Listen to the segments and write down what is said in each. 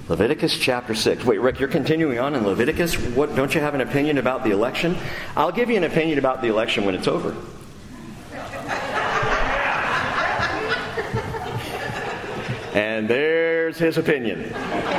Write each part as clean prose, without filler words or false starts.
Leviticus chapter 6. Wait, Rick, you're continuing on in Leviticus? What, don't you have an opinion about the election? I'll give you an opinion about the election when it's over. And there's his opinion.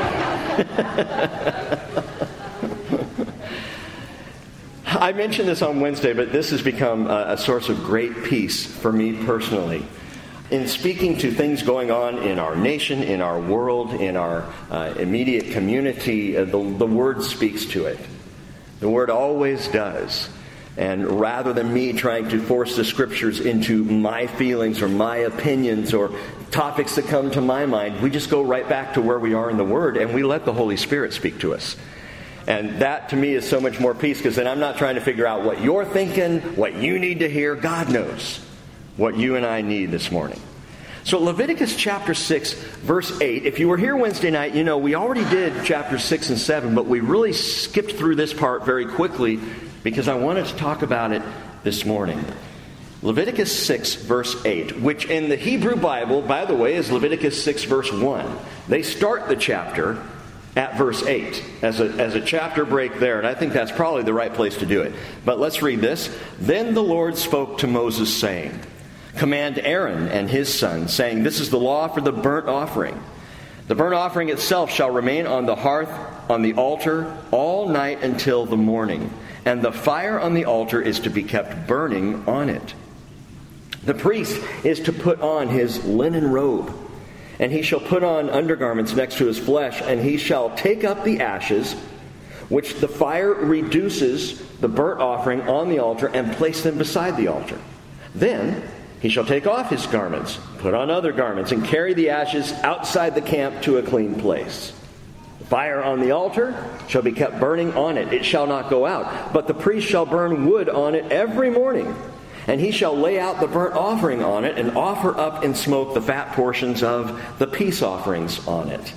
I mentioned this on Wednesday, but this has become a source of great peace for me personally. In speaking to things going on in our nation, in our world, in our immediate community, the Word speaks to it. The Word always does. And rather than me trying to force the Scriptures into my feelings or my opinions or topics that come to my mind, we just go right back to where we are in the Word and we let the Holy Spirit speak to us. And that to me is so much more peace, because then I'm not trying to figure out what you're thinking, what you need to hear. God knows what you and I need this morning. So Leviticus chapter 6, verse 8. If you were here Wednesday night, you know we already did chapters 6 and 7, but we really skipped through this part very quickly because I wanted to talk about it this morning. Leviticus 6, verse 8, which in the Hebrew Bible, by the way, is Leviticus 6, verse 1. They start the chapter at verse 8 as a chapter break there, and I think that's probably the right place to do it. But let's read this. Then the Lord spoke to Moses, saying, command Aaron and his sons, saying, this is the law for the burnt offering. The burnt offering itself shall remain on the hearth, on the altar, all night until the morning. And the fire on the altar is to be kept burning on it. The priest is to put on his linen robe, and he shall put on undergarments next to his flesh, and he shall take up the ashes, which the fire reduces the burnt offering on the altar, and place them beside the altar. Then he shall take off his garments, put on other garments, and carry the ashes outside the camp to a clean place. The fire on the altar shall be kept burning on it. It shall not go out. But the priest shall burn wood on it every morning. And he shall lay out the burnt offering on it, and offer up in smoke the fat portions of the peace offerings on it.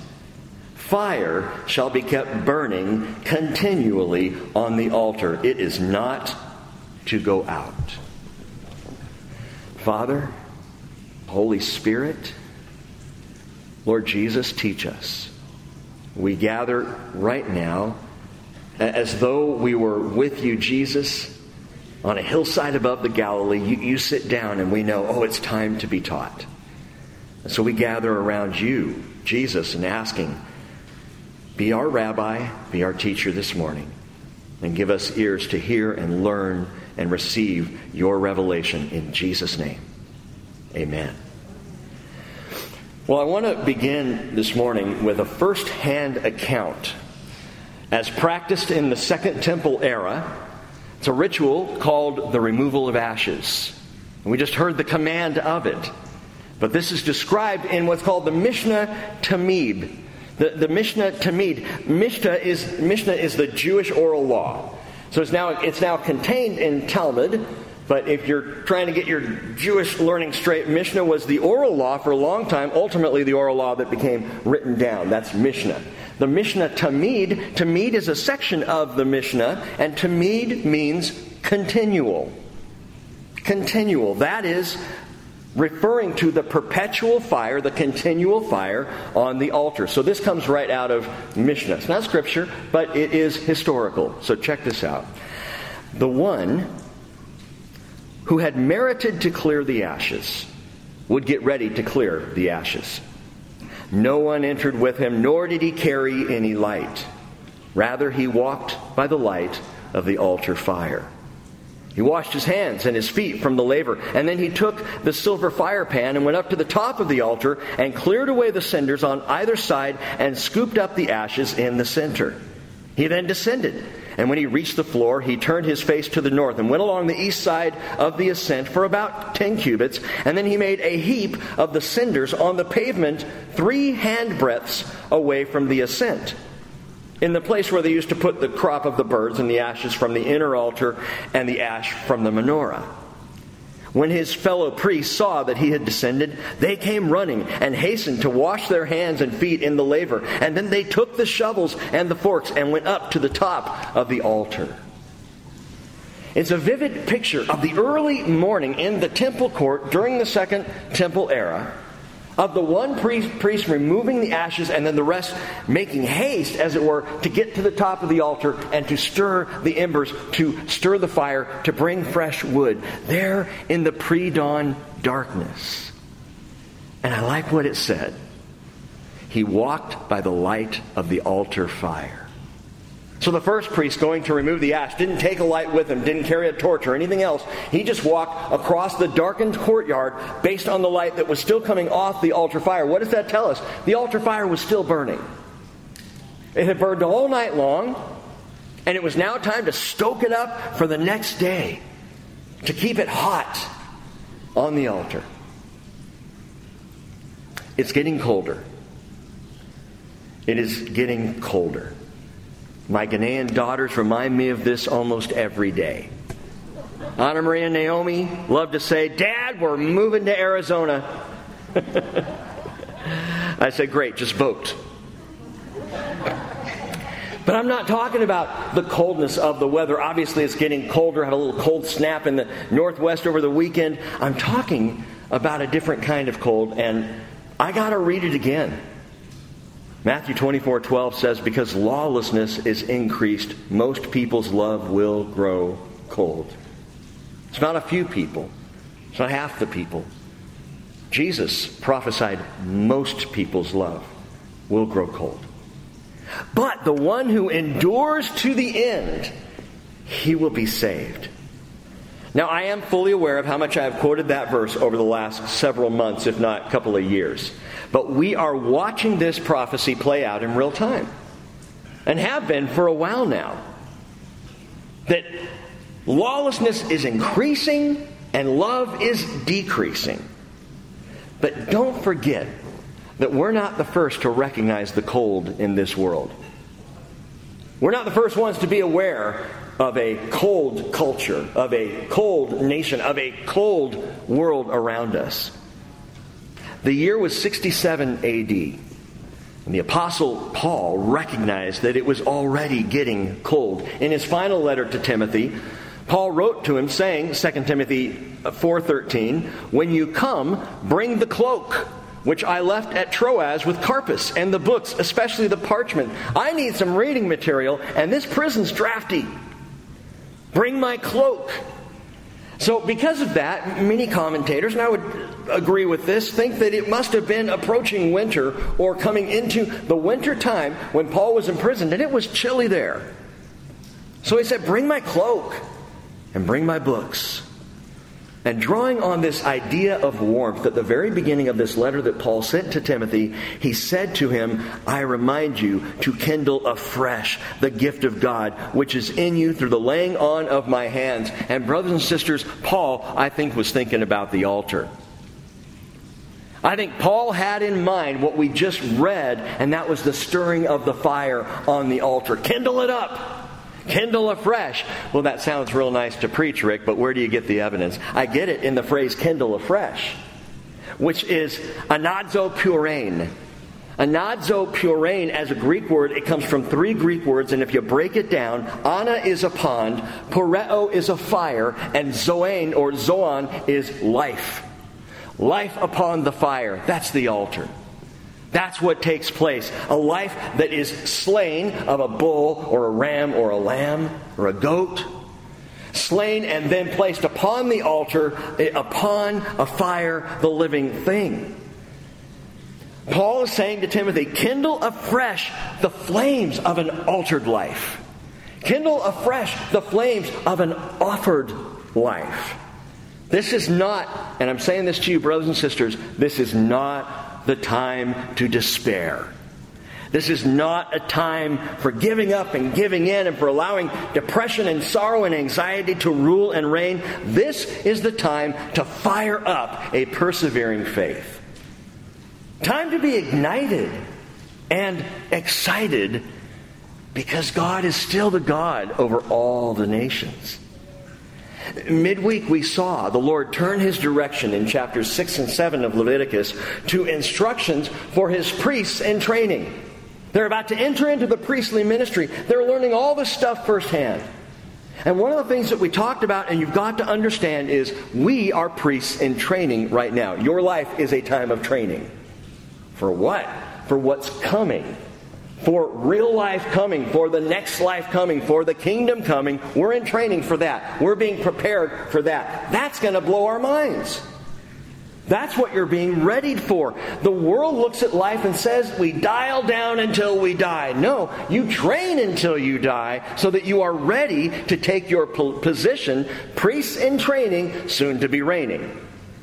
Fire shall be kept burning continually on the altar. It is not to go out. Father, Holy Spirit, Lord Jesus, teach us. We gather right now as though we were with you, Jesus, on a hillside above the Galilee. You sit down and we know, oh, it's time to be taught. And so we gather around you, Jesus, and asking, be our rabbi, be our teacher this morning, and give us ears to hear and learn and receive your revelation in Jesus' name. Amen. Well, I want to begin this morning with a first-hand account as practiced in the Second Temple era. It's a ritual called the removal of ashes. And we just heard the command of it. But this is described in what's called the Mishnah Tamid. The Mishnah Tamid. Mishnah is the Jewish oral law. So it's now contained in Talmud, but if you're trying to get your Jewish learning straight, Mishnah was the oral law for a long time, ultimately the oral law that became written down. That's Mishnah. The Mishnah Tamid. Tamid is a section of the Mishnah, and Tamid means continual. Continual. That is referring to the perpetual fire, the continual fire on the altar. So this comes right out of Mishnah. It's not scripture, but it is historical. So check this out. The one who had merited to clear the ashes would get ready to clear the ashes. No one entered with him, nor did he carry any light. Rather, he walked by the light of the altar fire. He washed his hands and his feet from the laver, and then he took the silver fire pan and went up to the top of the altar and cleared away the cinders on either side and scooped up the ashes in the center. He then descended, and when he reached the floor, he turned his face to the north and went along the east side of the ascent for about 10 cubits, and then he made a heap of the cinders on the pavement 3 handbreadths away from the ascent, in the place where they used to put the crop of the birds and the ashes from the inner altar and the ash from the menorah. When his fellow priests saw that he had descended, they came running and hastened to wash their hands and feet in the laver. And then they took the shovels and the forks and went up to the top of the altar. It's a vivid picture of the early morning in the temple court during the Second Temple era, of the one priest removing the ashes and then the rest making haste, as it were, to get to the top of the altar and to stir the embers, to stir the fire, to bring fresh wood. There in the pre-dawn darkness. And I like what it said. He walked by the light of the altar fire. So the first priest going to remove the ash didn't take a light with him, didn't carry a torch or anything else. He just walked across the darkened courtyard based on the light that was still coming off the altar fire. What does that tell us? The altar fire was still burning. It had burned all night long, and it was now time to stoke it up for the next day, to keep it hot on the altar. It's getting colder. It is getting colder. My Ghanaian daughters remind me of this almost every day. Anna Maria and Naomi love to say, "Dad, we're moving to Arizona." I say, "Great, just vote." But I'm not talking about the coldness of the weather. Obviously, it's getting colder. Had a little cold snap in the northwest over the weekend. I'm talking about a different kind of cold, and I got to read it again. Matthew 24:12 says, "Because lawlessness is increased, most people's love will grow cold." It's not a few people. It's not half the people. Jesus prophesied most people's love will grow cold. But the one who endures to the end, he will be saved. Now, I am fully aware of how much I have quoted that verse over the last several months, if not a couple of years. But we are watching this prophecy play out in real time, and have been for a while now. That lawlessness is increasing and love is decreasing. But don't forget that we're not the first to recognize the cold in this world. We're not the first ones to be aware of a cold culture, of a cold nation, of a cold world around us. The year was 67 A.D. And the Apostle Paul recognized that it was already getting cold. In his final letter to Timothy, Paul wrote to him saying, 2 Timothy 4:13, "When you come, bring the cloak, which I left at Troas with Carpus, and the books, especially the parchment. I need some reading material, and this prison's drafty. Bring my cloak." So because of that, many commentators, and I would agree with this, think that it must have been approaching winter or coming into the winter time when Paul was imprisoned, and it was chilly there. So he said, "Bring my cloak and bring my books." And drawing on this idea of warmth at the very beginning of this letter that Paul sent to Timothy, he said to him, "I remind you to kindle afresh the gift of God, which is in you through the laying on of my hands." And brothers and sisters, Paul, I think, was thinking about the altar. I think Paul had in mind what we just read, and that was the stirring of the fire on the altar. Kindle it up. Kindle afresh. Well, that sounds real nice to preach, Rick, but where do you get the evidence? I get it in the phrase kindle afresh, which is anadzo purein. Anadzo purein, as a Greek word, it comes from 3 Greek words, and if you break it down, ana is a pond, poreo is a fire, and zoan or zoan is life. Life upon the fire. That's the altar. That's what takes place. A life that is slain of a bull or a ram or a lamb or a goat. Slain and then placed upon the altar, upon a fire, the living thing. Paul is saying to Timothy, kindle afresh the flames of an altered life. Kindle afresh the flames of an offered life. This is not, and I'm saying this to you, brothers and sisters, this is not the time to despair. This is not a time for giving up and giving in and for allowing depression and sorrow and anxiety to rule and reign. This is the time to fire up a persevering faith. Time to be ignited and excited because God is still the God over all the nations. Midweek we saw the Lord turn His direction in chapters 6 and 7 of Leviticus to instructions for His priests in training. They're about to enter into the priestly ministry. They're learning all this stuff firsthand. And one of the things that we talked about, and you've got to understand, is we are priests in training right now. Your life is a time of training. For what? For what's coming. For real life coming, for the next life coming, for the kingdom coming. We're in training for that. We're being prepared for that. That's going to blow our minds. That's what you're being readied for. The world looks at life and says, we dial down until we die. No, you train until you die so that you are ready to take your position, priests in training, soon to be reigning.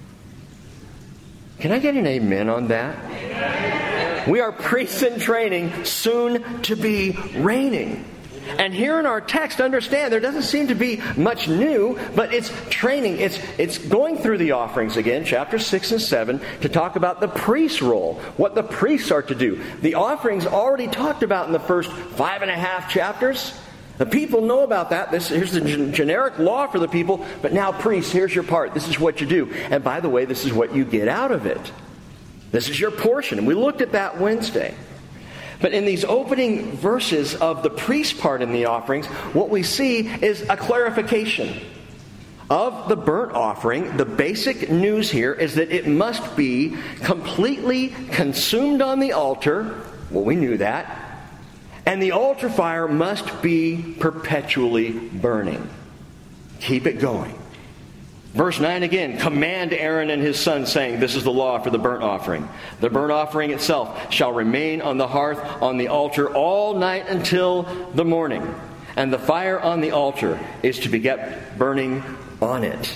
Can I get an amen on that? Amen. We are priests in training, soon to be reigning. And here in our text, understand, there doesn't seem to be much new, but it's training. It's going through the offerings again, chapter 6 and 7, to talk about the priest's role, what the priests are to do. The offerings already talked about in the first 5.5 chapters. The people know about that. Here's the generic law for the people, but now priests, here's your part. This is what you do. And by the way, this is what you get out of it. This is your portion. And we looked at that Wednesday. But in these opening verses of the priest part in the offerings, what we see is a clarification of the burnt offering. The basic news here is that it must be completely consumed on the altar. Well, we knew that. And the altar fire must be perpetually burning. Keep it going. Verse 9 again, command Aaron and his sons, saying, this is the law for the burnt offering. The burnt offering itself shall remain on the hearth on the altar all night until the morning. And the fire on the altar is to be kept burning on it.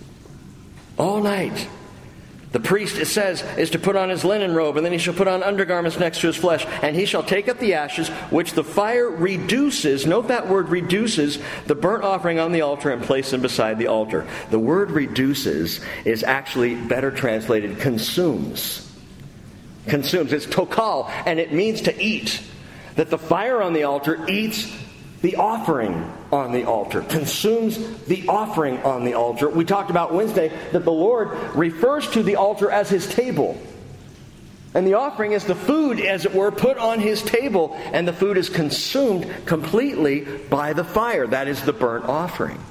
All night. The priest, it says, is to put on his linen robe, and then he shall put on undergarments next to his flesh, and he shall take up the ashes, which the fire reduces. Note that word reduces the burnt offering on the altar and place them beside the altar. The word reduces is actually better translated consumes. Consumes. It's tokal, and it means to eat. That the fire on the altar eats the offering on the altar, consumes the offering on the altar. We talked about Wednesday that the Lord refers to the altar as his table. And the offering is the food, as it were, put on his table. And the food is consumed completely by the fire. That is the burnt offering.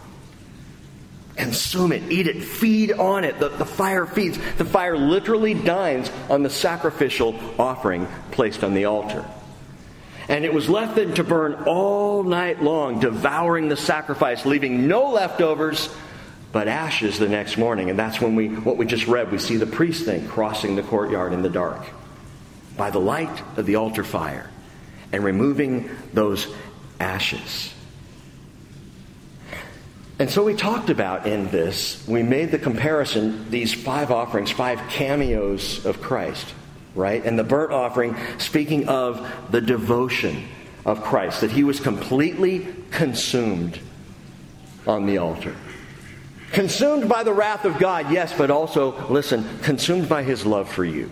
Consume it, eat it, feed on it. The fire feeds. The fire literally dines on the sacrificial offering placed on the altar. And it was left then to burn all night long, devouring the sacrifice, leaving no leftovers, but ashes the next morning. And that's when what we just read, we see the priest then crossing the courtyard in the dark by the light of the altar fire and removing those ashes. And so we talked about in this, we made the comparison, these 5 offerings, 5 cameos of Christ. Right? And the burnt offering, speaking of the devotion of Christ, that he was completely consumed on the altar. Consumed by the wrath of God, yes, but also, listen, consumed by his love for you.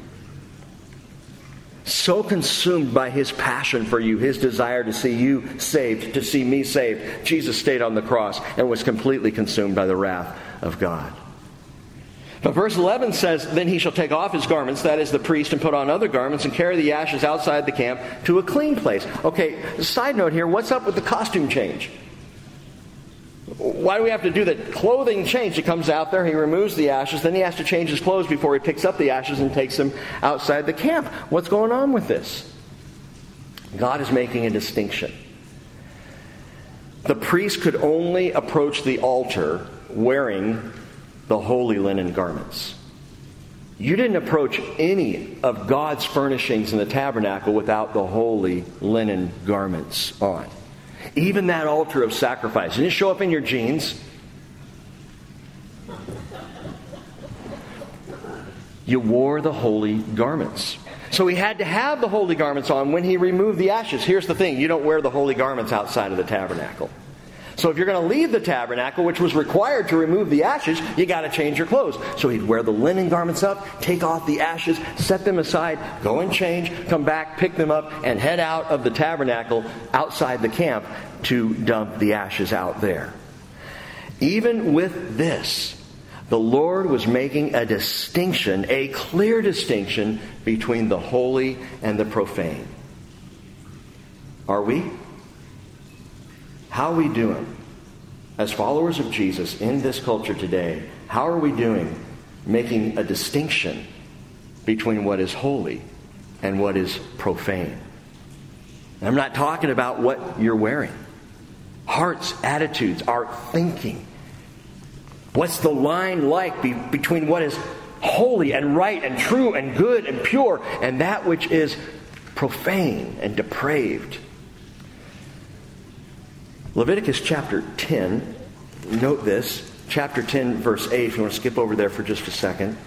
So consumed by his passion for you, his desire to see you saved, to see me saved. Jesus stayed on the cross and was completely consumed by the wrath of God. But verse 11 says, then he shall take off his garments, that is the priest, and put on other garments, and carry the ashes outside the camp to a clean place. Okay, side note here, what's up with the costume change? Why do we have to do the clothing change? He comes out there, he removes the ashes, then he has to change his clothes before he picks up the ashes and takes them outside the camp. What's going on with this? God is making a distinction. The priest could only approach the altar wearing the holy linen garments. You didn't approach any of God's furnishings in the tabernacle without the holy linen garments on. Even that altar of sacrifice. You didn't show up in your jeans. You wore the holy garments. So he had to have the holy garments on when he removed the ashes. Here's the thing, you don't wear the holy garments outside of the tabernacle. So if you're going to leave the tabernacle, which was required to remove the ashes, you got to change your clothes. So he'd wear the linen garments up, take off the ashes, set them aside, go and change, come back, pick them up, and head out of the tabernacle outside the camp to dump the ashes out there. Even with this, the Lord was making a distinction, a clear distinction between the holy and the profane. Are we? How are we doing? As followers of Jesus in this culture today, how are we doing making a distinction between what is holy and what is profane. I'm not talking about what you're wearing. Hearts, attitudes, our thinking. What's the line like between what is holy and right and true and good and pure and that which is profane and depraved? Leviticus chapter 10, note this, chapter 10, verse 8, if you want to skip over there for just a second.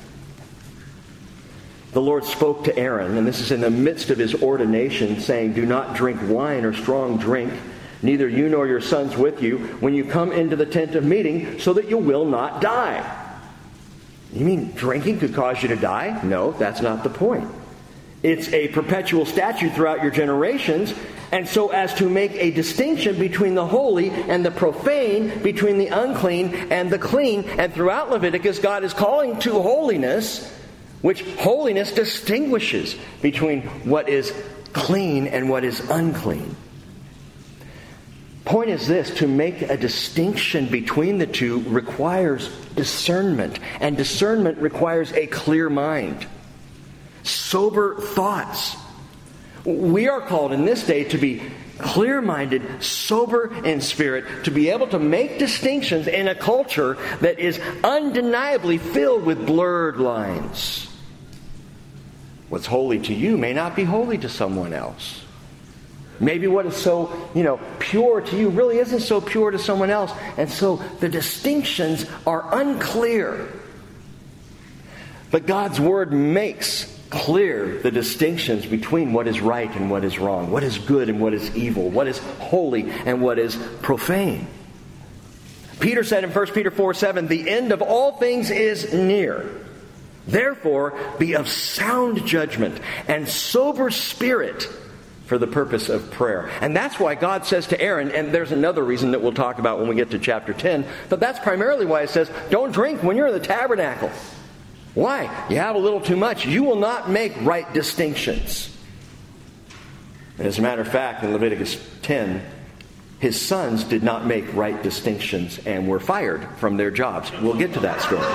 The Lord spoke to Aaron, and this is in the midst of his ordination, saying, "Do not drink wine or strong drink, neither you nor your sons with you, when you come into the tent of meeting, so that you will not die." You mean drinking could cause you to die? No, that's not the point. It's a perpetual statute throughout your generations, and so as to make a distinction between the holy and the profane, between the unclean and the clean. And throughout Leviticus, God is calling to holiness, which holiness distinguishes between what is clean and what is unclean. Point is this: to make a distinction between the two requires discernment, and discernment requires a clear mind, sober thoughts. We are called in this day to be clear-minded, sober in spirit, to be able to make distinctions in a culture that is undeniably filled with blurred lines. What's holy to you may not be holy to someone else. Maybe what is so, pure to you really isn't so pure to someone else. And so the distinctions are unclear. But God's Word makes clear the distinctions between what is right and what is wrong, what is good and what is evil, what is holy and what is profane. Peter said in 1 Peter 4:7, "The end of all things is near. Therefore, be of sound judgment and sober spirit for the purpose of prayer." And that's why God says to Aaron, and there's another reason that we'll talk about when we get to chapter 10, but that's primarily why it says, don't drink when you're in the tabernacle. Why? You have a little too much. You will not make right distinctions. And as a matter of fact, in Leviticus 10, his sons did not make right distinctions and were fired from their jobs. We'll get to that story.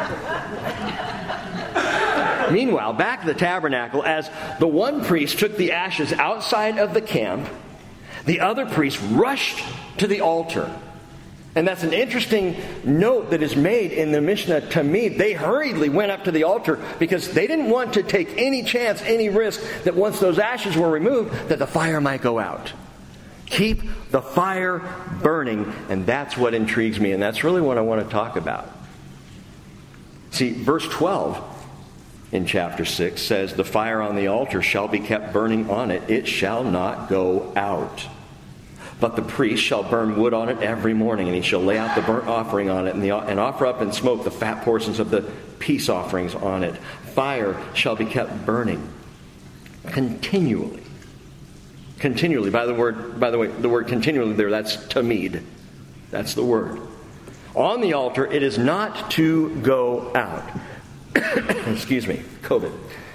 Meanwhile, back at the tabernacle, as the one priest took the ashes outside of the camp, the other priest rushed to the altar. And that's an interesting note that is made in the Mishnah Tamid. They hurriedly went up to the altar because they didn't want to take any chance, any risk that once those ashes were removed, that the fire might go out. Keep the fire burning, and that's what intrigues me, and that's really what I want to talk about. See, verse 12 in chapter 6 says, "The fire on the altar shall be kept burning on it. It shall not go out. But the priest shall burn wood on it every morning, and he shall lay out the burnt offering on it, and offer up in smoke the fat portions of the peace offerings on it. Fire shall be kept burning continually." Continually. By the way, the word continually there, that's tamid. That's the word. On the altar, it is not to go out. Excuse me, COVID.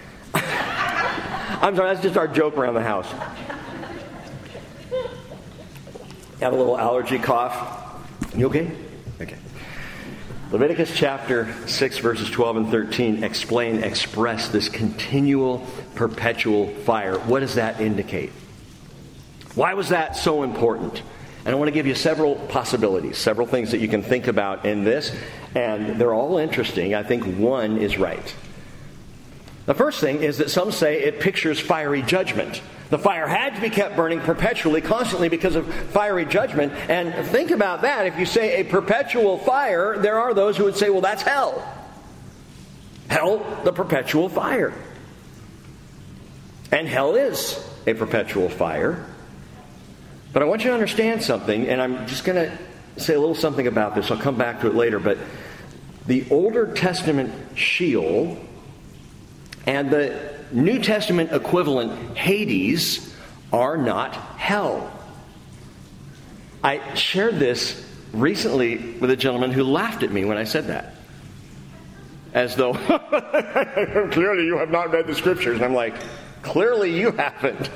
I'm sorry, that's just our joke around the house. Have a little allergy cough. You okay? Okay. Leviticus chapter 6, verses 12 and 13 express this continual, perpetual fire. What does that indicate? Why was that so important? And I want to give you several possibilities, several things that you can think about in this, and they're all interesting. I think one is right. The first thing is that some say it pictures fiery judgment. The fire had to be kept burning perpetually, constantly, because of fiery judgment. And think about that. If you say a perpetual fire, there are those who would say, well, that's hell. Hell, the perpetual fire. And hell is a perpetual fire. But I want you to understand something, and I'm just going to say a little something about this. I'll come back to it later. But the Older Testament Sheol and the New Testament equivalent Hades are not hell. I shared this recently with a gentleman who laughed at me when I said that. As though, clearly you have not read the scriptures. And I'm like, clearly you haven't.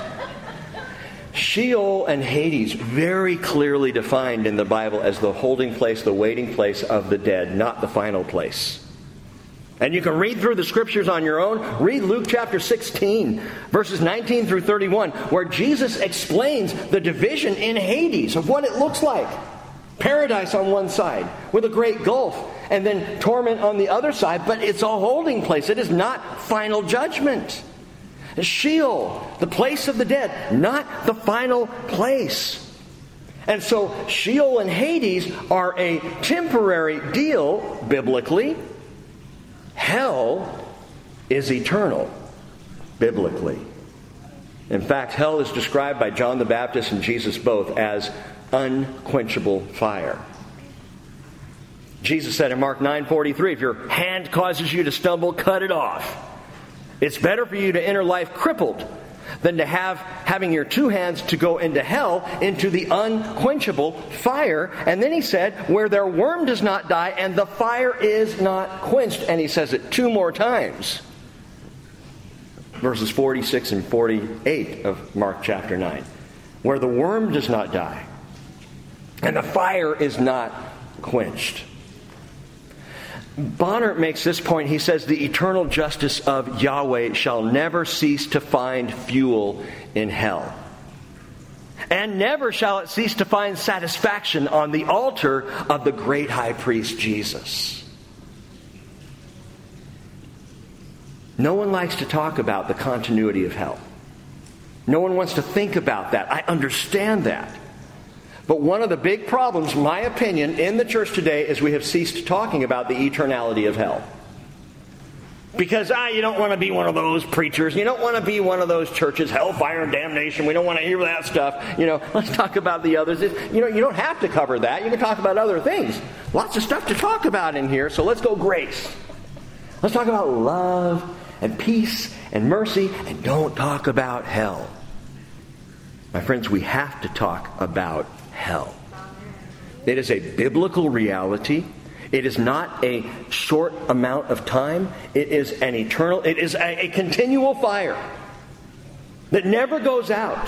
Sheol and Hades, very clearly defined in the Bible as the holding place, the waiting place of the dead, not the final place. And you can read through the scriptures on your own. Read Luke chapter 16, verses 19 through 31, where Jesus explains the division in Hades of what it looks like. Paradise on one side with a great gulf, and then torment on the other side, but it's a holding place. It is not final judgment. Sheol, the place of the dead, not the final place. And so Sheol and Hades are a temporary deal biblically. Hell is eternal biblically. In fact, hell is described by John the Baptist and Jesus both as unquenchable fire. Jesus said in Mark 9:43, if your hand causes you to stumble, cut it off. It's better for you to enter life crippled than to having your two hands to go into hell, into the unquenchable fire. And then he said, where their worm does not die and the fire is not quenched. And he says it 2 more times. Verses 46 and 48 of Mark chapter 9. Where the worm does not die and the fire is not quenched. Bonner makes this point. He says, the eternal justice of Yahweh shall never cease to find fuel in hell. And never shall it cease to find satisfaction on the altar of the great high priest Jesus. No one likes to talk about the continuity of hell. No one wants to think about that. I understand that. But one of the big problems, in my opinion, in the church today is we have ceased talking about the eternality of hell. Because, you don't want to be one of those preachers. You don't want to be one of those churches, hellfire and damnation. We don't want to hear that stuff. Let's talk about the others. You don't have to cover that. You can talk about other things. Lots of stuff to talk about in here, so let's go grace. Let's talk about love and peace and mercy, and don't talk about hell. My friends, we have to talk about hell. It is a biblical reality. It is not a short amount of time. It is an eternal, it is a continual fire that never goes out.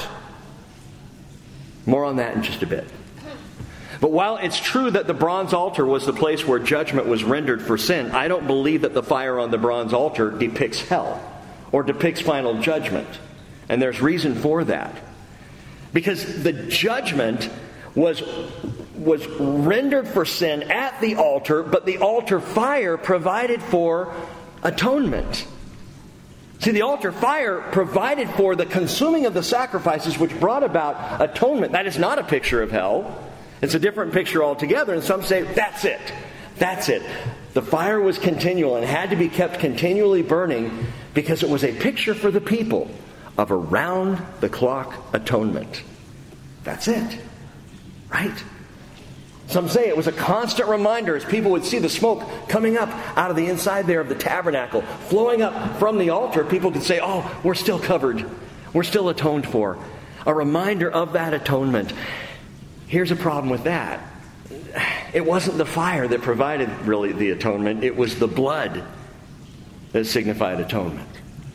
More on that in just a bit. But while it's true that the bronze altar was the place where judgment was rendered for sin, I don't believe that the fire on the bronze altar depicts hell or depicts final judgment. And there's reason for that. Because the judgment was rendered for sin at the altar, but the altar fire provided for atonement. See, the altar fire provided for the consuming of the sacrifices which brought about atonement. That is not a picture of hell. It's a different picture altogether, and some say, that's it. That's it. The fire was continual and had to be kept continually burning because it was a picture for the people of around-the-clock atonement. That's it. Right? Some say it was a constant reminder as people would see the smoke coming up out of the inside there of the tabernacle, flowing up from the altar. People could say, we're still covered. We're still atoned for. A reminder of that atonement. Here's a problem with that. It wasn't the fire that provided really the atonement. It was the blood that signified atonement.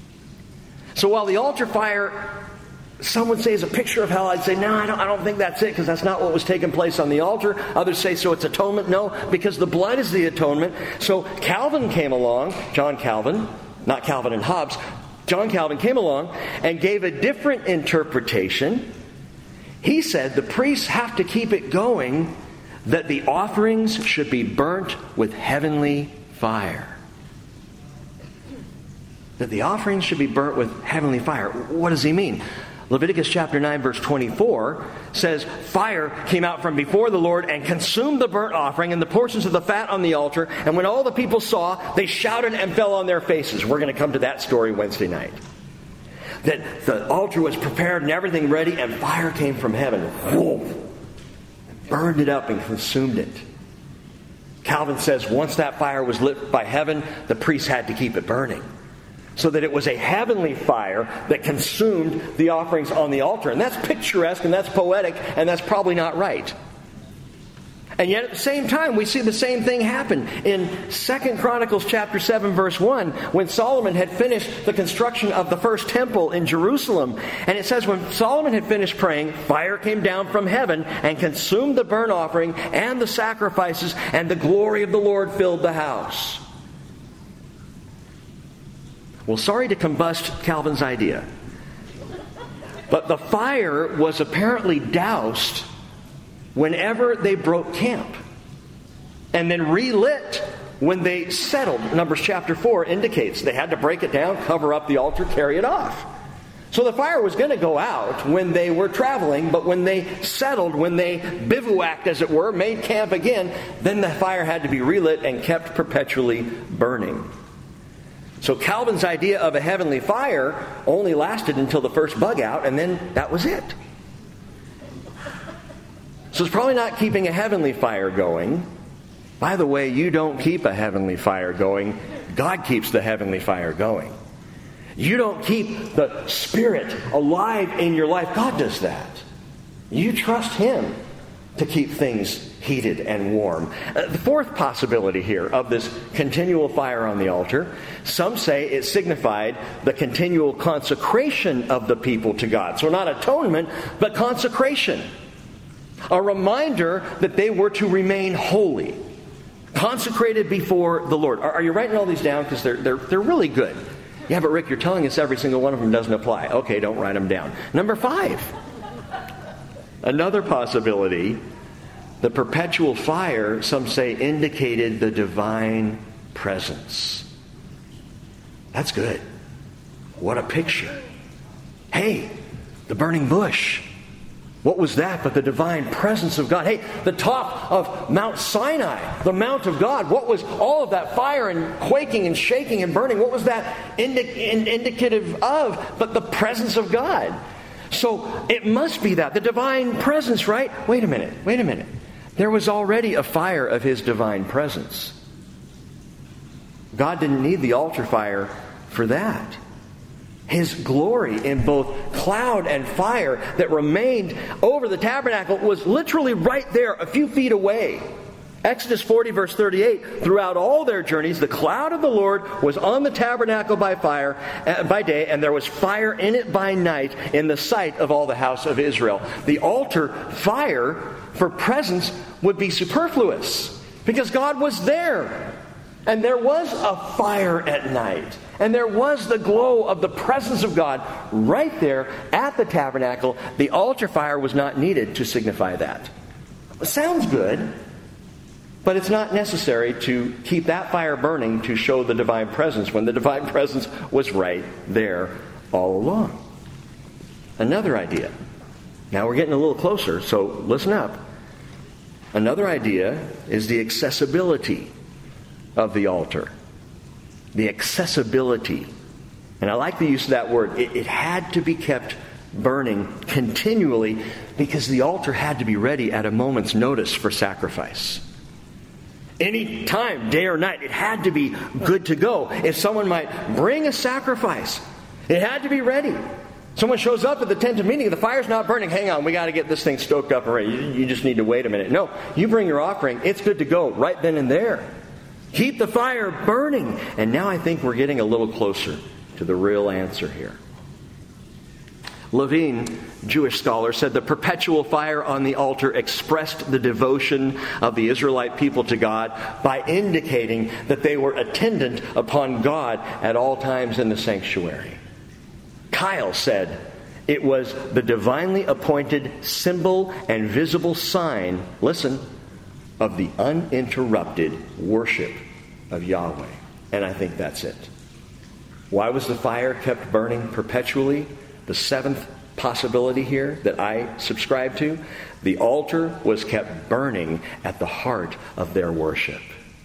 So while the altar fire, some would say, is a picture of hell, I'd say, no, I don't think that's it, because that's not what was taking place on the altar. Others say, so it's atonement. No, because the blood is the atonement. So Calvin came along, John Calvin, not Calvin and Hobbes, John Calvin came along and gave a different interpretation. He said the priests have to keep it going, that the offerings should be burnt with heavenly fire. That the offerings should be burnt with heavenly fire. What does he mean? Leviticus chapter 9 verse 24 says, fire came out from before the Lord and consumed the burnt offering and the portions of the fat on the altar. And when all the people saw, they shouted and fell on their faces. We're going to come to that story Wednesday night. That the altar was prepared and everything ready, and fire came from heaven. Whoa, burned it up and consumed it. Calvin says once that fire was lit by heaven, the priests had to keep it burning. So that it was a heavenly fire that consumed the offerings on the altar. And that's picturesque and that's poetic, and that's probably not right. And yet at the same time, we see the same thing happen in 2 Chronicles chapter 7 verse 1, when Solomon had finished the construction of the first temple in Jerusalem. And it says, when Solomon had finished praying, fire came down from heaven and consumed the burnt offering and the sacrifices, and the glory of the Lord filled the house. Well, sorry to combust Calvin's idea, but the fire was apparently doused whenever they broke camp and then relit when they settled. Numbers chapter 4 indicates they had to break it down, cover up the altar, carry it off. So the fire was going to go out when they were traveling, but when they settled, when they bivouacked, as it were, made camp again, then the fire had to be relit and kept perpetually burning. So Calvin's idea of a heavenly fire only lasted until the first bug out, and then that was it. So it's probably not keeping a heavenly fire going. By the way, you don't keep a heavenly fire going. God keeps the heavenly fire going. You don't keep the Spirit alive in your life. God does that. You trust Him to keep things heated and warm. The fourth possibility here of this continual fire on the altar, some say it signified the continual consecration of the people to God. So not atonement, but consecration. A reminder that they were to remain holy, consecrated before the Lord. Are you writing all these down? Because they're really good. Yeah, but Rick, you're telling us every single one of them doesn't apply. Okay, don't write them down. Number 5. Another possibility, the perpetual fire, some say, indicated the divine presence. That's good. What a picture. Hey, the burning bush. What was that but the divine presence of God? Hey, the top of Mount Sinai, the Mount of God. What was all of that fire and quaking and shaking and burning? What was that indicative of but the presence of God? So it must be that, the divine presence, right? Wait a minute. There was already a fire of His divine presence. God didn't need the altar fire for that. His glory in both cloud and fire that remained over the tabernacle was literally right there, a few feet away. Exodus 40 verse 38, throughout all their journeys, the cloud of the Lord was on the tabernacle by day, and there was fire in it by night in the sight of all the house of Israel. The altar fire for presence would be superfluous because God was there. And there was a fire at night. And there was the glow of the presence of God right there at the tabernacle. The altar fire was not needed to signify that. It sounds good, but it's not necessary to keep that fire burning to show the divine presence when the divine presence was right there all along. Another idea. Now we're getting a little closer, so listen up. Another idea is the accessibility of the altar. The accessibility. And I like the use of that word. It had to be kept burning continually because the altar had to be ready at a moment's notice for sacrifice. Any time, day or night, it had to be good to go. If someone might bring a sacrifice, it had to be ready. Someone shows up at the tent of meeting, the fire's not burning. Hang on, we got to get this thing stoked up and ready. You just need to wait a minute. No, you bring your offering, it's good to go right then and there. Keep the fire burning. And now I think we're getting a little closer to the real answer here. Levine, Jewish scholar, said the perpetual fire on the altar expressed the devotion of the Israelite people to God by indicating that they were attendant upon God at all times in the sanctuary. Kyle said it was the divinely appointed symbol and visible sign, listen, of the uninterrupted worship of Yahweh. And I think that's it. Why was the fire kept burning perpetually? The seventh possibility here that I subscribe to, the altar was kept burning at the heart of their worship.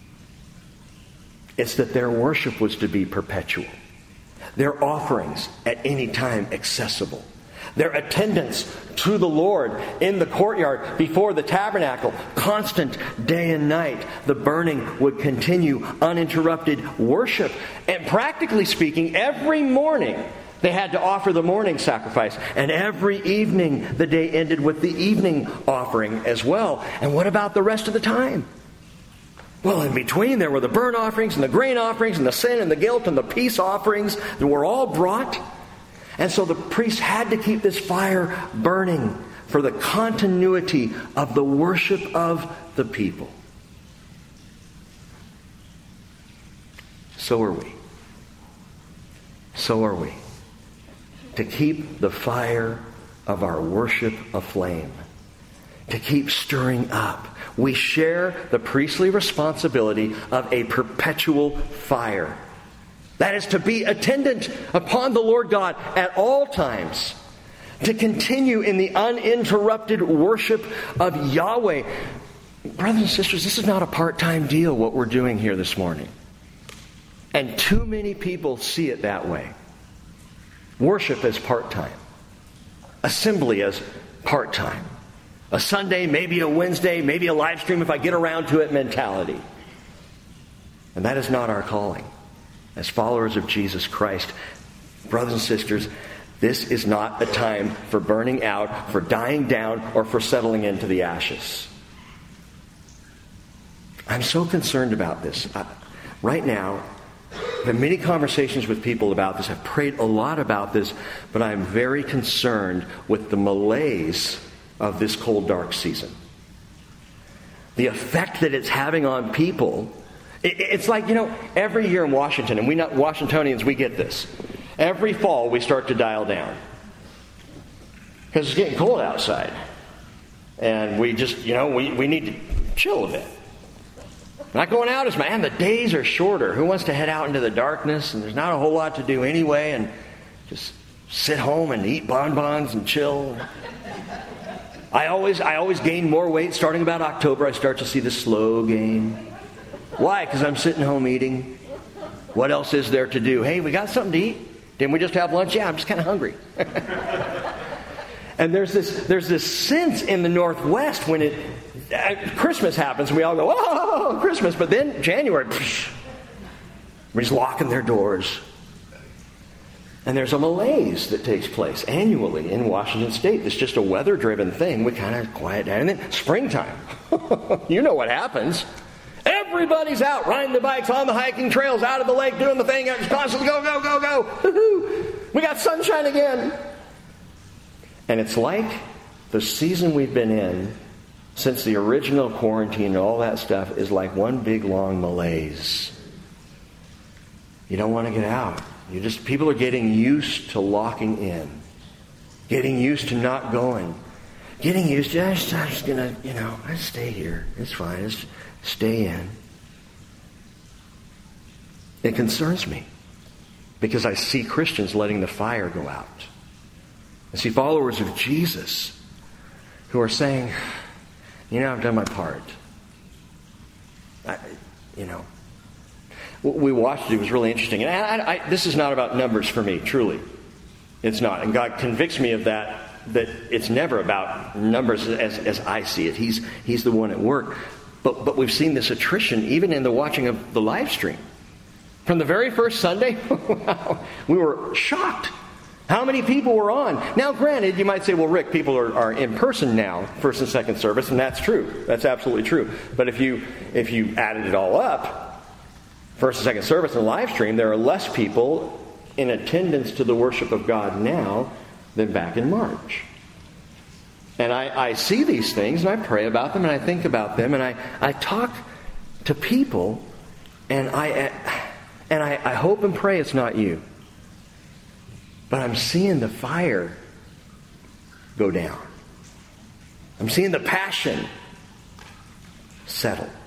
It's that their worship was to be perpetual. Their offerings at any time accessible. Their attendance to the Lord in the courtyard before the tabernacle, constant day and night. The burning would continue, uninterrupted worship. And practically speaking, every morning they had to offer the morning sacrifice. And every evening the day ended with the evening offering as well. And what about the rest of the time? Well, in between there were the burnt offerings and the grain offerings and the sin and the guilt and the peace offerings that were all brought. And so the priest had to keep this fire burning for the continuity of the worship of the people. So are we. so are we. To keep the fire of our worship aflame. To keep stirring up. We share the priestly responsibility of a perpetual fire. That is to be attendant upon the Lord God at all times. To continue in the uninterrupted worship of Yahweh. Brothers and sisters, this is not a part-time deal, what we're doing here this morning. And too many people see it that way. Worship as part-time. Assembly as part-time. A Sunday, maybe a Wednesday, maybe a live stream if I get around to it mentality. And that is not our calling. As followers of Jesus Christ, brothers and sisters, this is not a time for burning out, for dying down, or for settling into the ashes. I'm so concerned about this. Right now, I've had many conversations with people about this. I've prayed a lot about this, but I'm very concerned with the malaise of this cold, dark season. The effect that it's having on people. It's like, every year in Washington, and we Washingtonians, we get this. Every fall, we start to dial down. Because it's getting cold outside. And we just, we need to chill a bit. Not going out as much. The days are shorter. Who wants to head out into the darkness? And there's not a whole lot to do anyway. And just sit home and eat bonbons and chill. I always gain more weight. Starting about October, I start to see the slow gain. Why? Because I'm sitting home eating. What else is there to do? Hey, we got something to eat? Didn't we just have lunch? Yeah, I'm just kind of hungry. And there's this sense in the Northwest when Christmas happens, and we all go, oh, Christmas. But then January, everybody's locking their doors. And there's a malaise that takes place annually in Washington State. It's just a weather-driven thing. We kind of quiet down. And then springtime. You know what happens. Everybody's out riding the bikes on the hiking trails, out of the lake, doing the thing, just constantly go, go, go, go. Woo-hoo. We got sunshine again. And it's like the season we've been in since the original quarantine and all that stuff is like one big long malaise. You don't want to get out. People are getting used to locking in. Getting used to not going. Getting used to, I'm just going to, I stay here. It's fine. Just stay in. It concerns me because I see Christians letting the fire go out. I see followers of Jesus who are saying, I've done my part. We watched it. It was really interesting. And this is not about numbers for me, truly. It's not. And God convicts me of that it's never about numbers as I see it. He's the one at work. But we've seen this attrition even in the watching of the live stream. From the very first Sunday, we were shocked how many people were on. Now, granted, you might say, well, Rick, people are in person now, first and second service, and that's true. That's absolutely true. But if you added it all up, first and second service and live stream, there are less people in attendance to the worship of God now than back in March. And I see these things, and I pray about them, and I think about them, and I talk to people, and I hope and pray it's not you. But I'm seeing the fire go down. I'm seeing the passion settle.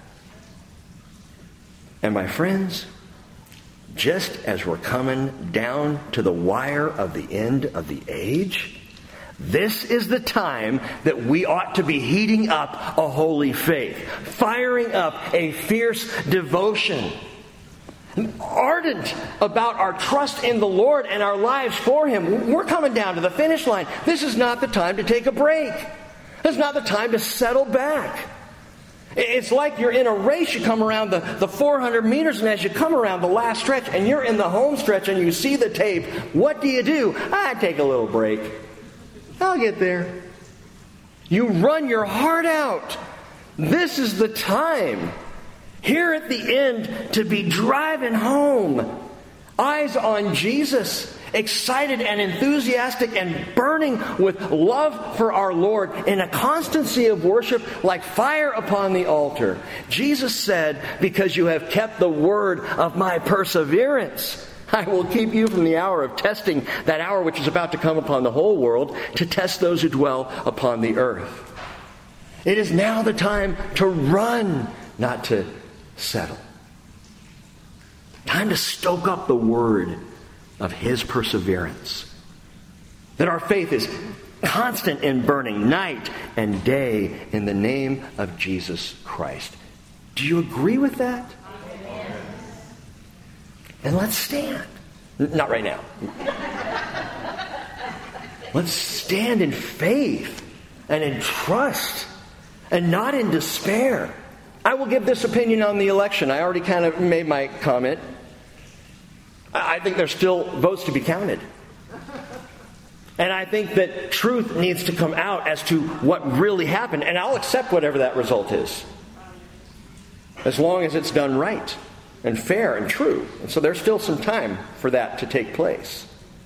And my friends, just as we're coming down to the wire of the end of the age, this is the time that we ought to be heating up a holy faith, firing up a fierce devotion, ardent about our trust in the Lord and our lives for Him. We're coming down to the finish line. This is not the time to take a break. This is not the time to settle back. It's like you're in a race. You come around the 400 meters, and as you come around the last stretch, and you're in the home stretch, and you see the tape, what do? I take a little break. I'll get there. You run your heart out. This is the time, here at the end, to be driving home. Eyes on Jesus, excited and enthusiastic and burning with love for our Lord in a constancy of worship like fire upon the altar. Jesus said, because you have kept the word of my perseverance. I will keep you from the hour of testing, that hour which is about to come upon the whole world, to test those who dwell upon the earth. It is now the time to run, not to settle. Time to stoke up the word of His perseverance. That our faith is constant in burning night and day in the name of Jesus Christ. Do you agree with that? Amen. Then let's stand. Not right now. Let's stand in faith and in trust and not in despair. I will give this opinion on the election. I already kind of made my comment. I think there's still votes to be counted. And I think that truth needs to come out as to what really happened. And I'll accept whatever that result is, as long as it's done right and fair and true. And so there's still some time for that to take place.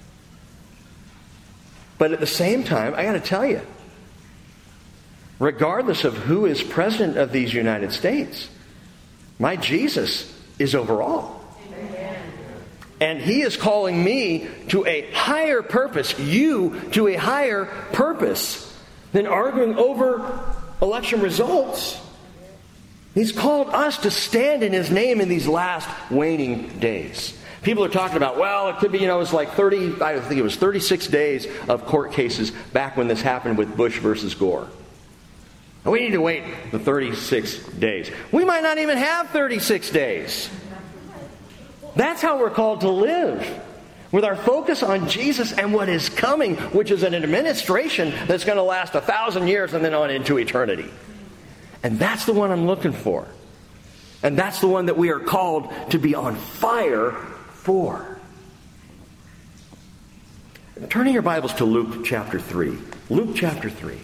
But at the same time, I got to tell you, regardless of who is president of these United States, my Jesus is over all. And He is calling me to a higher purpose, you to a higher purpose than arguing over election results. He's called us to stand in His name in these last waning days. People are talking about, well, it could be, it was like 36 days of court cases back when this happened with Bush versus Gore. And we need to wait the 36 days. We might not even have 36 days. That's how we're called to live, with our focus on Jesus and what is coming, which is an administration that's going to last 1,000 years and then on into eternity. And that's the one I'm looking for. And that's the one that we are called to be on fire for. Turning your Bibles to Luke chapter 3. Luke chapter 3.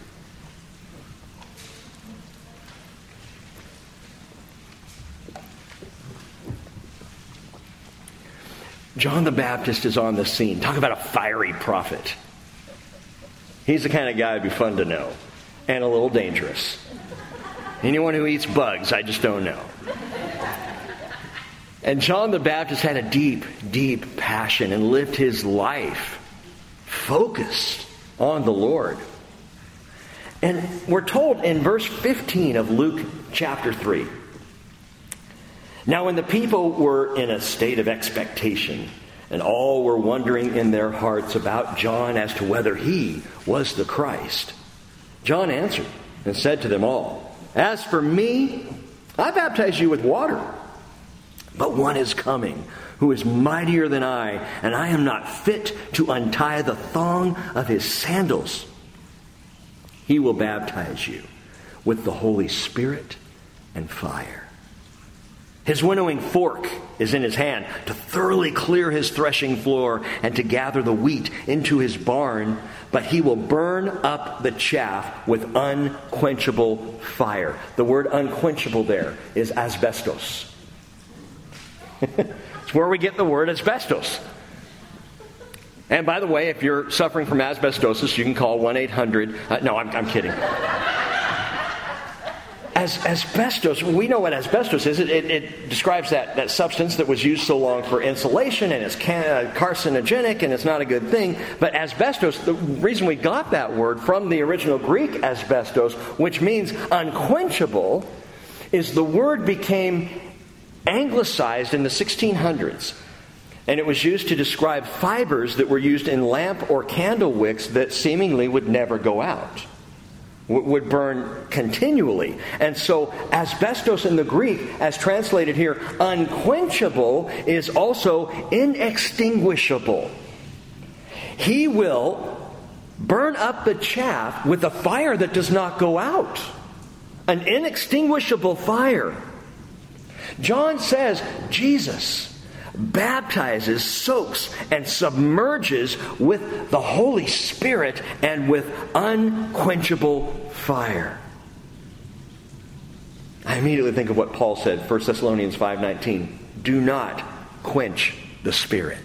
John the Baptist is on the scene. Talk about a fiery prophet. He's the kind of guy who'd be fun to know. And a little dangerous. Anyone who eats bugs, I just don't know. And John the Baptist had a deep, deep passion and lived his life focused on the Lord. And we're told in verse 15 of Luke chapter 3, now when the people were in a state of expectation, and all were wondering in their hearts about John as to whether he was the Christ, John answered and said to them all, as for me, I baptize you with water, but one is coming who is mightier than I, and I am not fit to untie the thong of his sandals. He will baptize you with the Holy Spirit and fire. His winnowing fork is in his hand to thoroughly clear his threshing floor and to gather the wheat into his barn, but he will burn up the chaff with unquenchable fire. The word unquenchable there is asbestos. It's where we get the word asbestos. And by the way, if you're suffering from asbestosis, you can call 1-800. No, I'm kidding. As asbestos, we know what asbestos is. It describes that substance that was used so long for insulation, and it's carcinogenic, and it's not a good thing. But asbestos, the reason we got that word from the original Greek asbestos, which means unquenchable, is the word became anglicized in the 1600s. And it was used to describe fibers that were used in lamp or candle wicks that seemingly would never go out, would burn continually. And so asbestos in the Greek, as translated here, unquenchable, is also inextinguishable. He will burn up the chaff with a fire that does not go out. An inextinguishable fire. John says Jesus baptizes, soaks, and submerges with the Holy Spirit and with unquenchable fire. I immediately think of what Paul said, 1 Thessalonians 5:19. Do not quench the Spirit.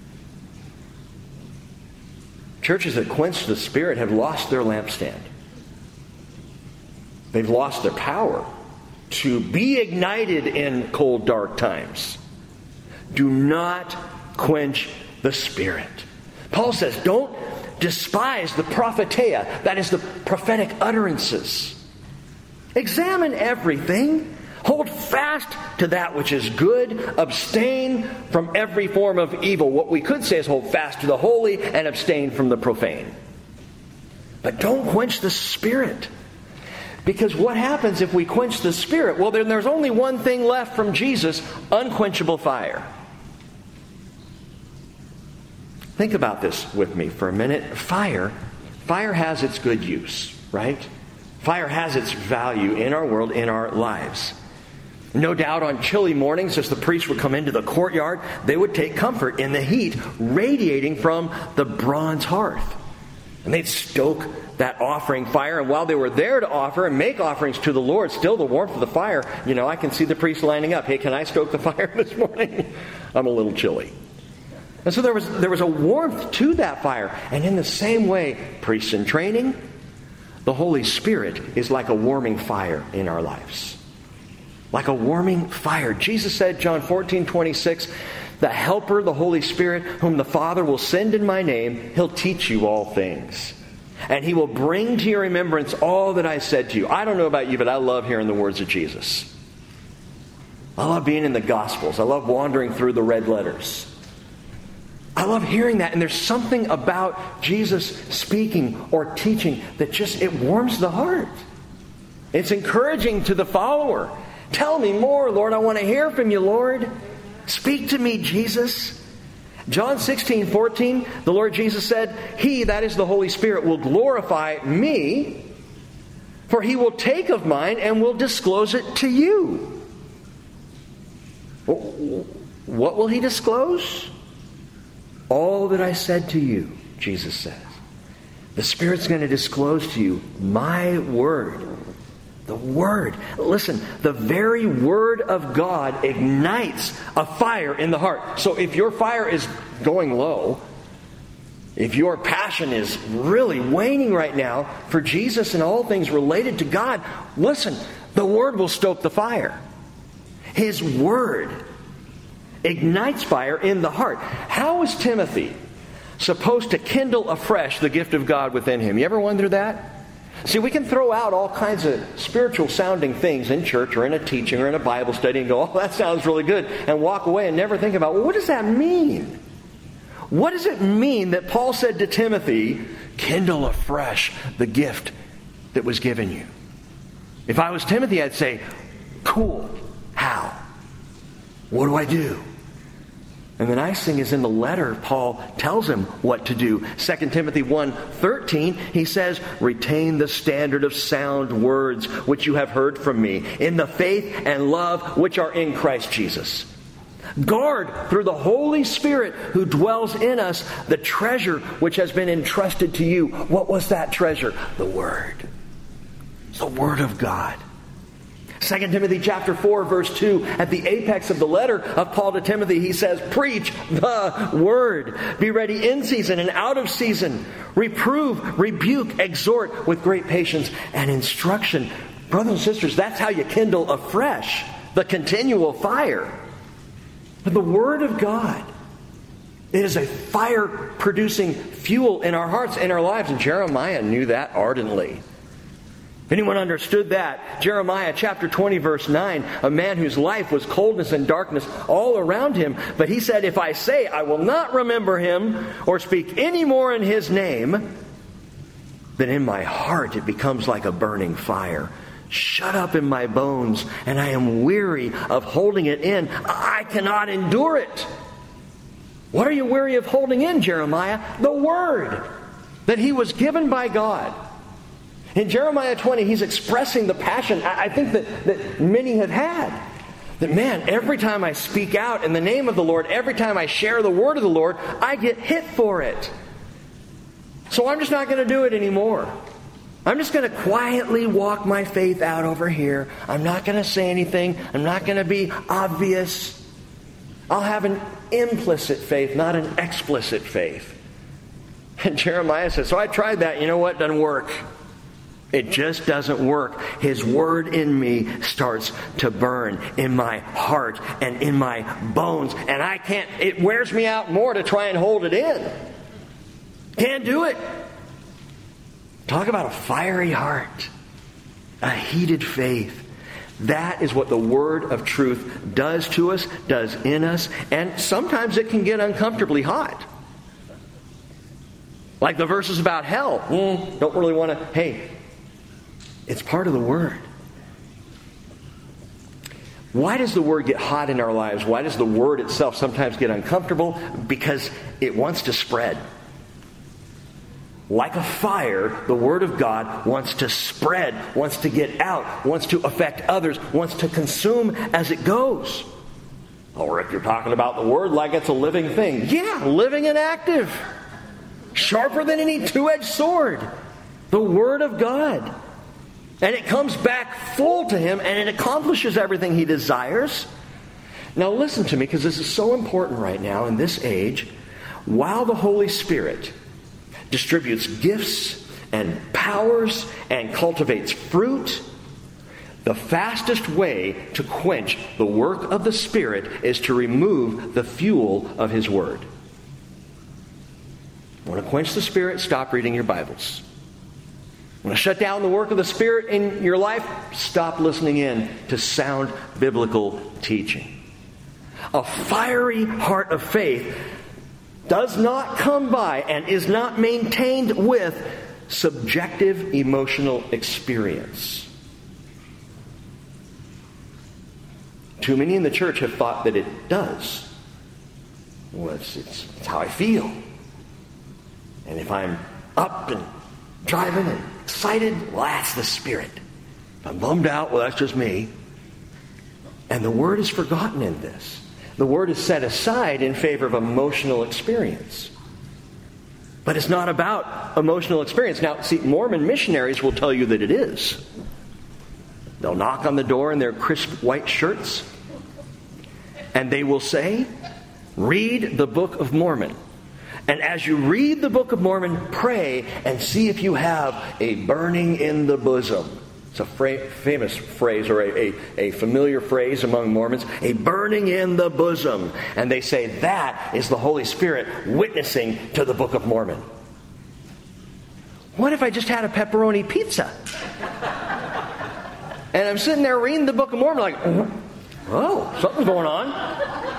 Churches that quench the Spirit have lost their lampstand. They've lost their power to be ignited in cold, dark times. Do not quench the Spirit. Paul says, don't despise the prophetia, that is the prophetic utterances. Examine everything. Hold fast to that which is good. Abstain from every form of evil. What we could say is hold fast to the holy and abstain from the profane. But don't quench the Spirit. Because what happens if we quench the Spirit? Well, then there's only one thing left from Jesus, unquenchable fire. Think about this with me for a minute. Fire has its good use, right? Fire has its value in our world, in our lives. No doubt on chilly mornings, as the priests would come into the courtyard, they would take comfort in the heat radiating from the bronze hearth. And they'd stoke that offering fire, and while they were there to offer and make offerings to the Lord, still the warmth of the fire, I can see the priests lining up. Hey, can I stoke the fire this morning? I'm a little chilly. And so there was a warmth to that fire. And in the same way, priests in training, the Holy Spirit is like a warming fire in our lives. Like a warming fire. Jesus said, John 14:26, the Helper, the Holy Spirit, whom the Father will send in my name, He'll teach you all things. And He will bring to your remembrance all that I said to you. I don't know about you, but I love hearing the words of Jesus. I love being in the Gospels. I love wandering through the red letters. I love hearing that. And there's something about Jesus speaking or teaching that it warms the heart. It's encouraging to the follower. Tell me more, Lord. I want to hear from you, Lord. Speak to me, Jesus. John 16:14, the Lord Jesus said, He, that is the Holy Spirit, will glorify me, for He will take of mine and will disclose it to you. What will He disclose? All that I said to you, Jesus says. The Spirit's going to disclose to you my word. The Word. Listen, the very Word of God ignites a fire in the heart. So if your fire is going low, if your passion is really waning right now for Jesus and all things related to God, listen, the Word will stoke the fire. His Word ignites fire in the heart. How is Timothy supposed to kindle afresh the gift of God within him? You ever wonder that? See, we can throw out all kinds of spiritual sounding things in church or in a teaching or in a Bible study and go, oh, that sounds really good, and walk away and never think about, well, what does that mean? What does it mean that Paul said to Timothy, kindle afresh the gift that was given you? If I was Timothy, I'd say, cool. How? What do I do? And the nice thing is in the letter, Paul tells him what to do. 2 Timothy 1:13, he says, retain the standard of sound words which you have heard from me, in the faith and love which are in Christ Jesus. Guard through the Holy Spirit who dwells in us the treasure which has been entrusted to you. What was that treasure? The Word. It's the Word of God. 2 Timothy chapter 4, verse 2, at the apex of the letter of Paul to Timothy, he says, preach the Word. Be ready in season and out of season. Reprove, rebuke, exhort with great patience and instruction. Brothers and sisters, that's how you kindle afresh the continual fire. But the Word of God, it is a fire-producing fuel in our hearts, in our lives. And Jeremiah knew that ardently. If anyone understood that, Jeremiah chapter 20 verse 9, a man whose life was coldness and darkness all around him, but he said, if I say I will not remember him or speak any more in his name, then in my heart it becomes like a burning fire, shut up in my bones, and I am weary of holding it in. I cannot endure it. What are you weary of holding in, Jeremiah? The Word that he was given by God. In Jeremiah 20, he's expressing the passion I think that many have had. That, man, every time I speak out in the name of the Lord, every time I share the word of the Lord, I get hit for it. So I'm just not going to do it anymore. I'm just going to quietly walk my faith out over here. I'm not going to say anything. I'm not going to be obvious. I'll have an implicit faith, not an explicit faith. And Jeremiah says, so I tried that. You know what? Doesn't work. It just doesn't work. His word in me starts to burn in my heart and in my bones. And it wears me out more to try and hold it in. Can't do it. Talk about a fiery heart, a heated faith. That is what the word of truth does to us, does in us, and sometimes it can get uncomfortably hot. Like the verses about hell. Don't really want to, hey, it's part of the word. Why does the word get hot in our lives? Why does the word itself sometimes get uncomfortable? Because it wants to spread. Like a fire, the Word of God wants to spread, wants to get out, wants to affect others, wants to consume as it goes. Oh, Rick, you're talking about the Word like it's a living thing. Yeah, living and active. Sharper than any two-edged sword. The Word of God. And it comes back full to Him, and it accomplishes everything He desires. Now listen to me, because this is so important right now in this age. While the Holy Spirit distributes gifts and powers and cultivates fruit, the fastest way to quench the work of the Spirit is to remove the fuel of His Word. Want to quench the Spirit? Stop reading your Bibles. Want to shut down the work of the Spirit in your life? Stop listening in to sound biblical teaching. A fiery heart of faith does not come by and is not maintained with subjective emotional experience. Too many in the church have thought that it does. Well, it's how I feel. And if I'm up and driving and excited, well, that's the Spirit. If I'm bummed out, well, that's just me. And the Word is forgotten in this. The Word is set aside in favor of emotional experience. But it's not about emotional experience. Now, see, Mormon missionaries will tell you that it is. They'll knock on the door in their crisp white shirts, and they will say, read the Book of Mormon. And as you read the Book of Mormon, pray and see if you have a burning in the bosom. It's a famous phrase, or a familiar phrase among Mormons, a burning in the bosom. And they say that is the Holy Spirit witnessing to the Book of Mormon. What if I just had a pepperoni pizza? And I'm sitting there reading the Book of Mormon like, oh, something's going on.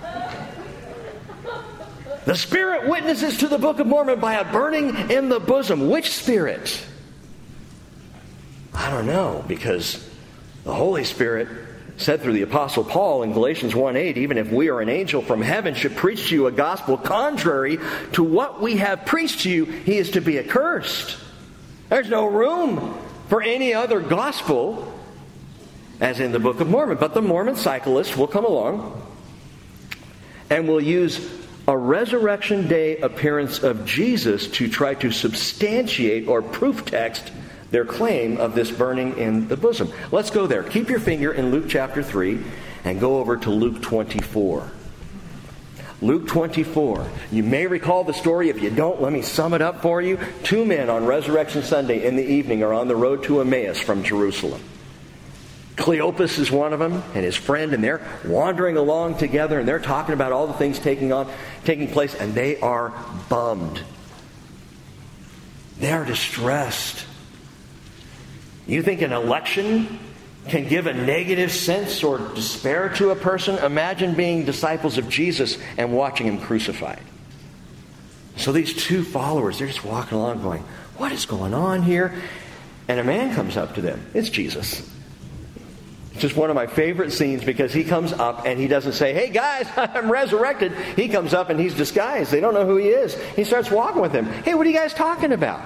The Spirit witnesses to the Book of Mormon by a burning in the bosom. Which Spirit? I don't know, because the Holy Spirit said through the Apostle Paul in Galatians 1:8, even if we or an angel from heaven should preach to you a gospel contrary to what we have preached to you, he is to be accursed. There's no room for any other gospel as in the Book of Mormon. But the Mormon cyclists will come along and will use a resurrection day appearance of Jesus to try to substantiate or proof text their claim of this burning in the bosom. Let's go there. Keep your finger in Luke chapter 3 and go over to Luke 24. Luke 24. You may recall the story. If you don't, let me sum it up for you. 2 men on Resurrection Sunday in the evening are on the road to Emmaus from Jerusalem. Cleopas is one of them, and his friend, and they're wandering along together, and they're talking about all the things taking place, and they are bummed. They are distressed. You think an election can give a negative sense or despair to a person? Imagine being disciples of Jesus and watching him crucified. So these two followers, they're just walking along going, what is going on here? And a man comes up to them. It's Jesus. It's just one of my favorite scenes because he comes up and he doesn't say, hey guys, I'm resurrected. He comes up and he's disguised. They don't know who he is. He starts walking with them. Hey, what are you guys talking about?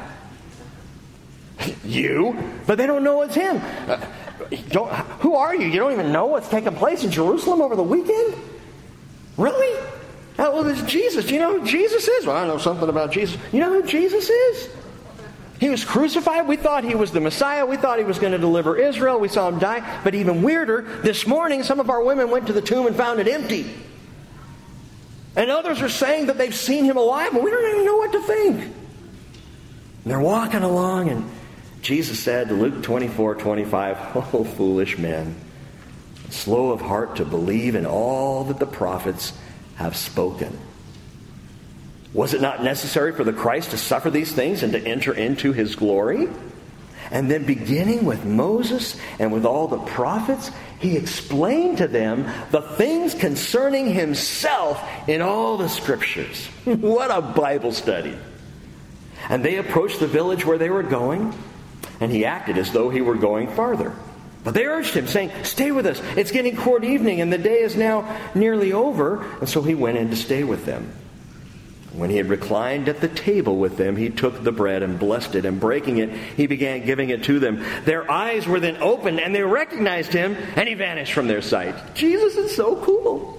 You? But they don't know it's him. Who are you? You don't even know what's taking place in Jerusalem over the weekend? Really? Oh, well, it's Jesus. Do you know who Jesus is? Well, I know something about Jesus. You know who Jesus is? He was crucified. We thought he was the Messiah. We thought he was going to deliver Israel. We saw him die. But even weirder, this morning some of our women went to the tomb and found it empty. And others are saying that they've seen him alive, but we don't even know what to think. And they're walking along, and Jesus said, Luke 24:25, "O foolish men, slow of heart to believe in all that the prophets have spoken." Was it not necessary for the Christ to suffer these things and to enter into his glory? And then beginning with Moses and with all the prophets, he explained to them the things concerning himself in all the scriptures. What a Bible study. And they approached the village where they were going, and he acted as though he were going farther. But they urged him, saying, "Stay with us. It's getting toward evening, and the day is now nearly over." And so he went in to stay with them. When he had reclined at the table with them, he took the bread and blessed it, and breaking it, he began giving it to them. Their eyes were then opened, and they recognized him, and he vanished from their sight. Jesus is so cool.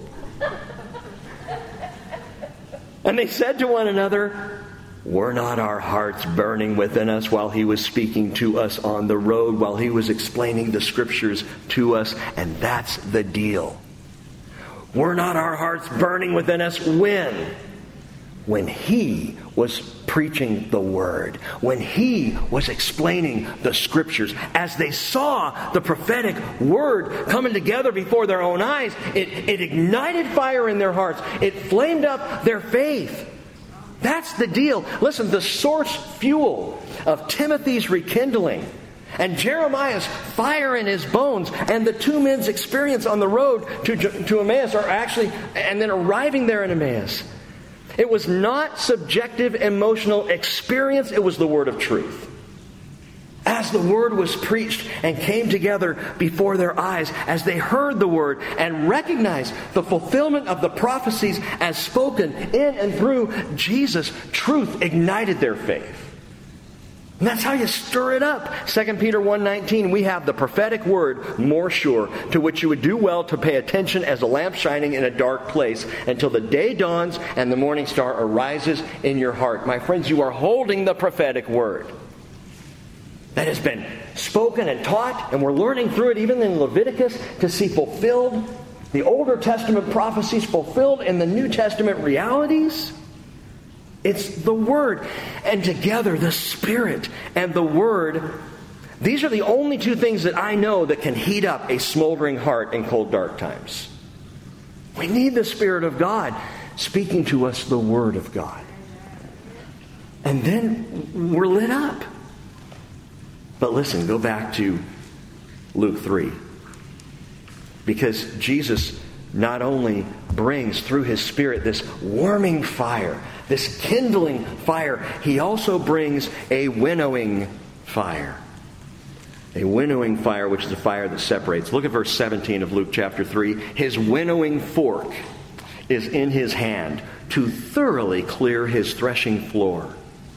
And they said to one another, "Were not our hearts burning within us while he was speaking to us on the road, while he was explaining the scriptures to us?" And that's the deal. Were not our hearts burning within us when? When he was preaching the word, when he was explaining the scriptures, as they saw the prophetic word coming together before their own eyes, it ignited fire in their hearts. It flamed up their faith. That's the deal. Listen, the source fuel of Timothy's rekindling and Jeremiah's fire in his bones and the two men's experience on the road to Emmaus are actually, and then arriving there in Emmaus, it was not subjective emotional experience, it was the word of truth. As the word was preached and came together before their eyes, as they heard the word and recognized the fulfillment of the prophecies as spoken in and through Jesus, truth ignited their faith. And that's how you stir it up. 2 Peter 1:19, we have the prophetic word more sure, to which you would do well to pay attention as a lamp shining in a dark place until the day dawns and the morning star arises in your heart. My friends, you are holding the prophetic word that has been spoken and taught, and we're learning through it even in Leviticus to see fulfilled the Older Testament prophecies fulfilled in the New Testament realities. It's the Word. And together, the Spirit and the Word, these are the only two things that I know that can heat up a smoldering heart in cold, dark times. We need the Spirit of God speaking to us the Word of God. And then we're lit up. But listen, go back to Luke 3. Because Jesus not only brings through his Spirit this warming fire, this kindling fire, he also brings a winnowing fire. A winnowing fire, which is a fire that separates. Look at verse 17 of Luke chapter 3. His winnowing fork is in his hand to thoroughly clear his threshing floor,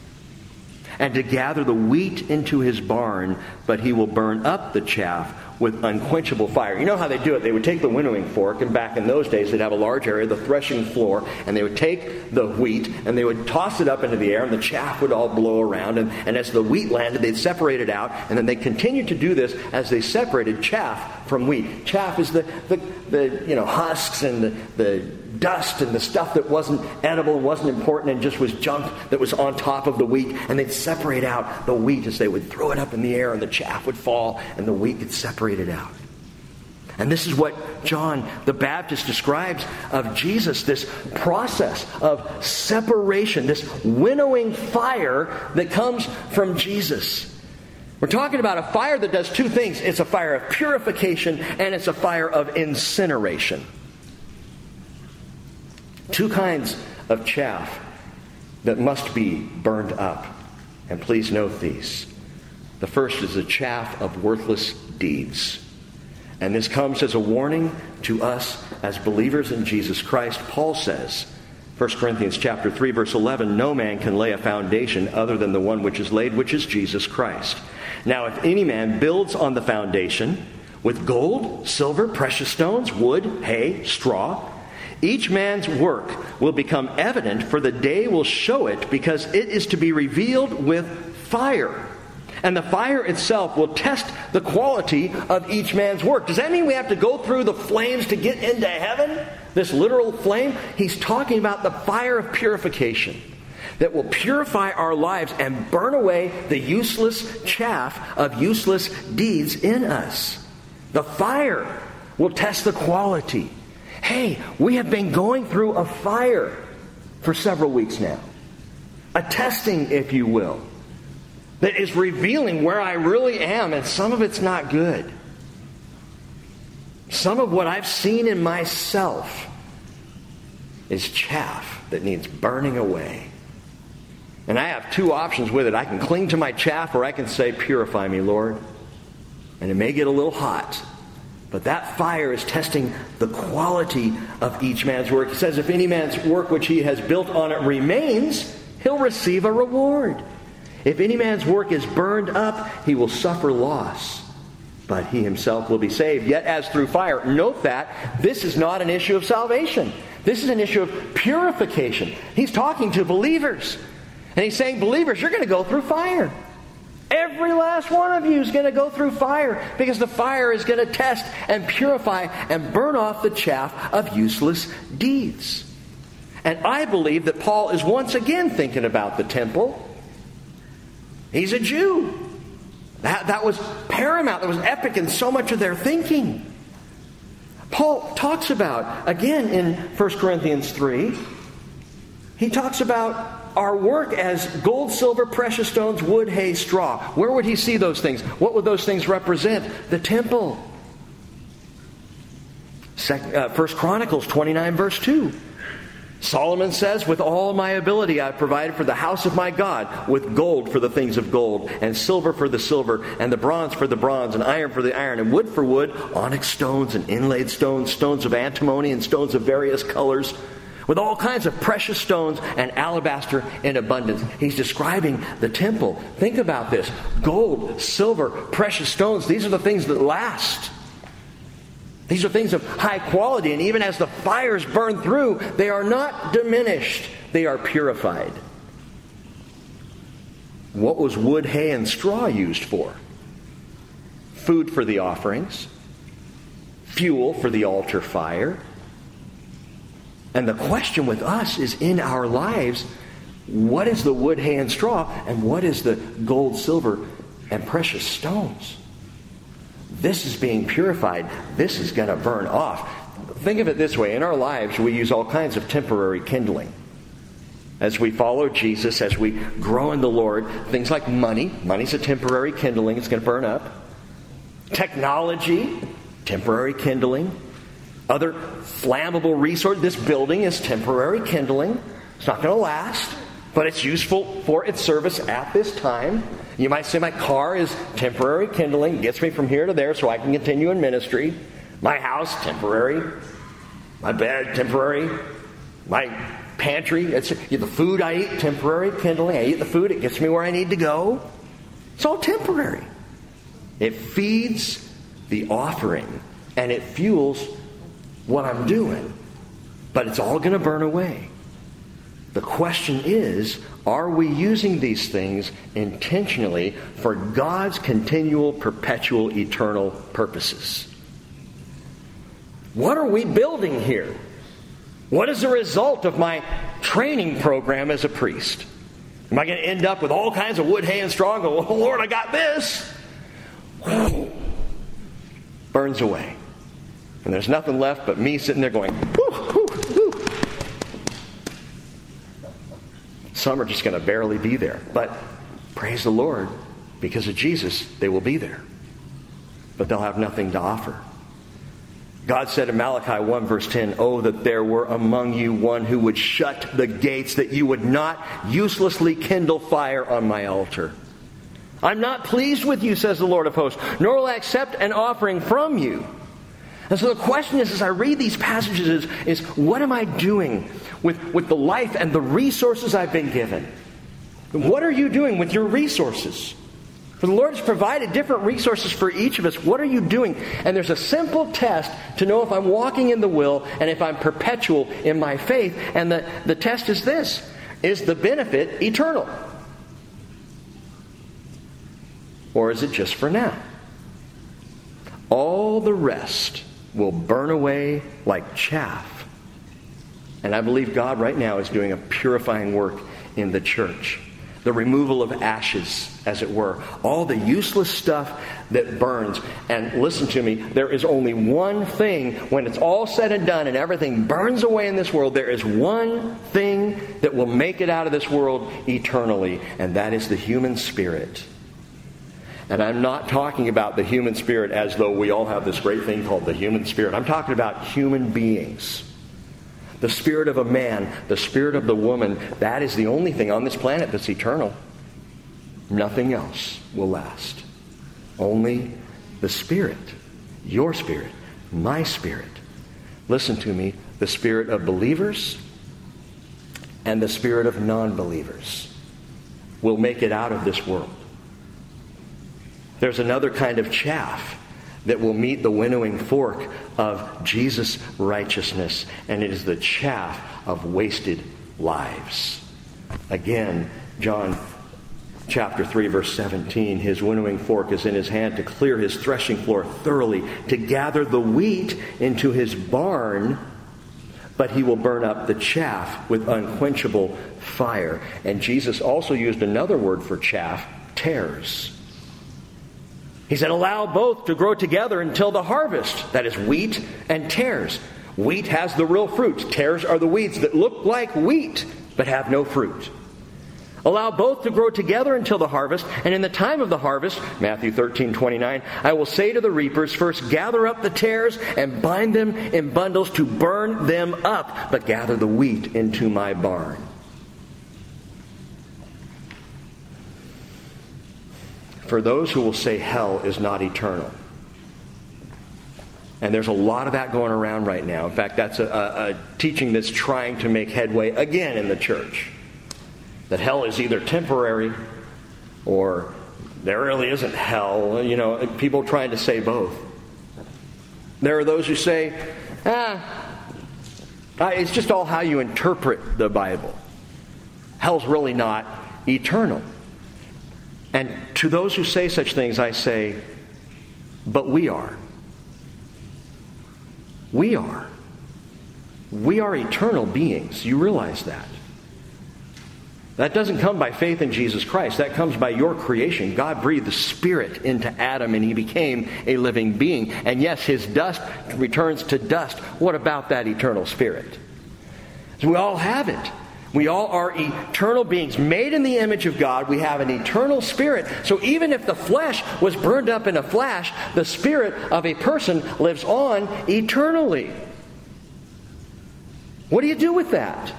and to gather the wheat into his barn, but he will burn up the chaff with unquenchable fire. You know how they do it? They would take the winnowing fork, and back in those days they'd have a large area, the threshing floor, and they would take the wheat and they would toss it up into the air, and the chaff would all blow around, and as the wheat landed, they'd separate it out, and then they continued to do this as they separated chaff from wheat. Chaff is the husks and the dust and the stuff that wasn't edible and wasn't important and just was junk that was on top of the wheat, and they'd separate out the wheat as they would throw it up in the air, and the chaff would fall and the wheat gets separated out. And this is what John the Baptist describes of Jesus, this process of separation, this winnowing fire that comes from Jesus. We're talking about a fire that does two things. It's a fire of purification and it's a fire of incineration. Two kinds of chaff that must be burned up. And please note these. The first is the chaff of worthless deeds. And this comes as a warning to us as believers in Jesus Christ. Paul says, 1 Corinthians chapter 3, verse 11, no man can lay a foundation other than the one which is laid, which is Jesus Christ. Now, if any man builds on the foundation with gold, silver, precious stones, wood, hay, straw, each man's work will become evident, for the day will show it, because it is to be revealed with fire. And the fire itself will test the quality of each man's work. Does that mean we have to go through the flames to get into heaven? This literal flame? He's talking about the fire of purification. that will purify our lives and burn away the useless chaff of useless deeds in us. The fire will test the quality. Hey, we have been going through a fire for several weeks now. A testing, if you will, that is revealing where I really am, and some of it's not good. Some of what I've seen in myself is chaff that needs burning away. And I have two options with it. I can cling to my chaff, or I can say, purify me, Lord. And it may get a little hot, but that fire is testing the quality of each man's work. It says, if any man's work which he has built on it remains, he'll receive a reward. If any man's work is burned up, he will suffer loss, but he himself will be saved, yet as through fire. Note that this is not an issue of salvation. This is an issue of purification. He's talking to believers. And he's saying, believers, you're going to go through fire. Every last one of you is going to go through fire, because the fire is going to test and purify and burn off the chaff of useless deeds. And I believe that Paul is once again thinking about the temple. He's a Jew. That was paramount. That was epic in so much of their thinking. Paul talks about, again in 1 Corinthians 3, he talks about our work as gold, silver, precious stones, wood, hay, straw. Where would he see those things? What would those things represent? The temple. 1 Chronicles 29 verse 2. Solomon says, with all my ability I have provided for the house of my God, with gold for the things of gold, and silver for the silver, and the bronze for the bronze, and iron for the iron, and wood for wood, onyx stones and inlaid stones, stones of antimony and stones of various colors, with all kinds of precious stones and alabaster in abundance. He's describing the temple. Think about this. Gold, silver, precious stones, these are the things that last. These are things of high quality, and even as the fires burn through, they are not diminished. They are purified. What was wood, hay, and straw used for? Food for the offerings, fuel for the altar fire. And the question with us is, in our lives, what is the wood, hay, and straw, and what is the gold, silver, and precious stones? This is being purified. This is going to burn off. Think of it this way. In our lives, we use all kinds of temporary kindling. As we follow Jesus, as we grow in the Lord, things like money. Money's a temporary kindling. It's going to burn up. Technology, temporary kindling. Other flammable resources. This building is temporary kindling. It's not going to last, but it's useful for its service at this time. You might say my car is temporary kindling, gets me from here to there so I can continue in ministry. My house, temporary. My bed, temporary. My pantry, the food I eat, temporary kindling. I eat the food, it gets me where I need to go. It's all temporary. It feeds the offering, and it fuels what I'm doing. But it's all going to burn away. The question is, are we using these things intentionally for God's continual, perpetual, eternal purposes? What are we building here? What is the result of my training program as a priest? Am I going to end up with all kinds of wood, hay, and straw and go, oh, Lord, I got this? Whoa. Burns away. And there's nothing left but me sitting there going, whoo, whoo, whoo. Some are just going to barely be there. But praise the Lord, because of Jesus, they will be there. But they'll have nothing to offer. God said in Malachi 1 verse 10, oh, that there were among you one who would shut the gates, that you would not uselessly kindle fire on my altar. I'm not pleased with you, says the Lord of hosts, nor will I accept an offering from you. And so the question is, as I read these passages, is what am I doing with the life and the resources I've been given? What are you doing with your resources? For the Lord has provided different resources for each of us. What are you doing? And there's a simple test to know if I'm walking in the will and if I'm perpetual in my faith. And the test is this. Is the benefit eternal? Or is it just for now? All the rest will burn away like chaff. And I believe God right now is doing a purifying work in the church. The removal of ashes, as it were. All the useless stuff that burns. And listen to me, there is only one thing, when it's all said and done and everything burns away in this world, there is one thing that will make it out of this world eternally, and that is the human spirit. And I'm not talking about the human spirit as though we all have this great thing called the human spirit. I'm talking about human beings. The spirit of a man, the spirit of the woman, that is the only thing on this planet that's eternal. Nothing else will last. Only the Spirit, your spirit, my spirit. Listen to me, the spirit of believers and the spirit of non-believers will make it out of this world. There's another kind of chaff that will meet the winnowing fork of Jesus' righteousness, and it is the chaff of wasted lives. Again, John chapter 3, verse 17, his winnowing fork is in his hand to clear his threshing floor thoroughly, to gather the wheat into his barn, but he will burn up the chaff with unquenchable fire. And Jesus also used another word for chaff, tares. He said, allow both to grow together until the harvest. That is wheat and tares. Wheat has the real fruit. Tares are the weeds that look like wheat but have no fruit. Allow both to grow together until the harvest, and in the time of the harvest, Matthew 13:29, I will say to the reapers, first gather up the tares and bind them in bundles to burn them up, but gather the wheat into my barn. For those who will say hell is not eternal. And there's a lot of that going around right now. In fact, that's a teaching that's trying to make headway again in the church. That hell is either temporary or there really isn't hell. You know, people trying to say both. There are those who say, it's just all how you interpret the Bible. Hell's really not eternal. And to those who say such things, I say, but we are. We are. We are eternal beings. You realize that. That doesn't come by faith in Jesus Christ. That comes by your creation. God breathed the Spirit into Adam and he became a living being. And yes, his dust returns to dust. What about that eternal Spirit? So we all have it. We all are eternal beings made in the image of God. We have an eternal spirit. So even if the flesh was burned up in a flash, the spirit of a person lives on eternally. What do you do with that?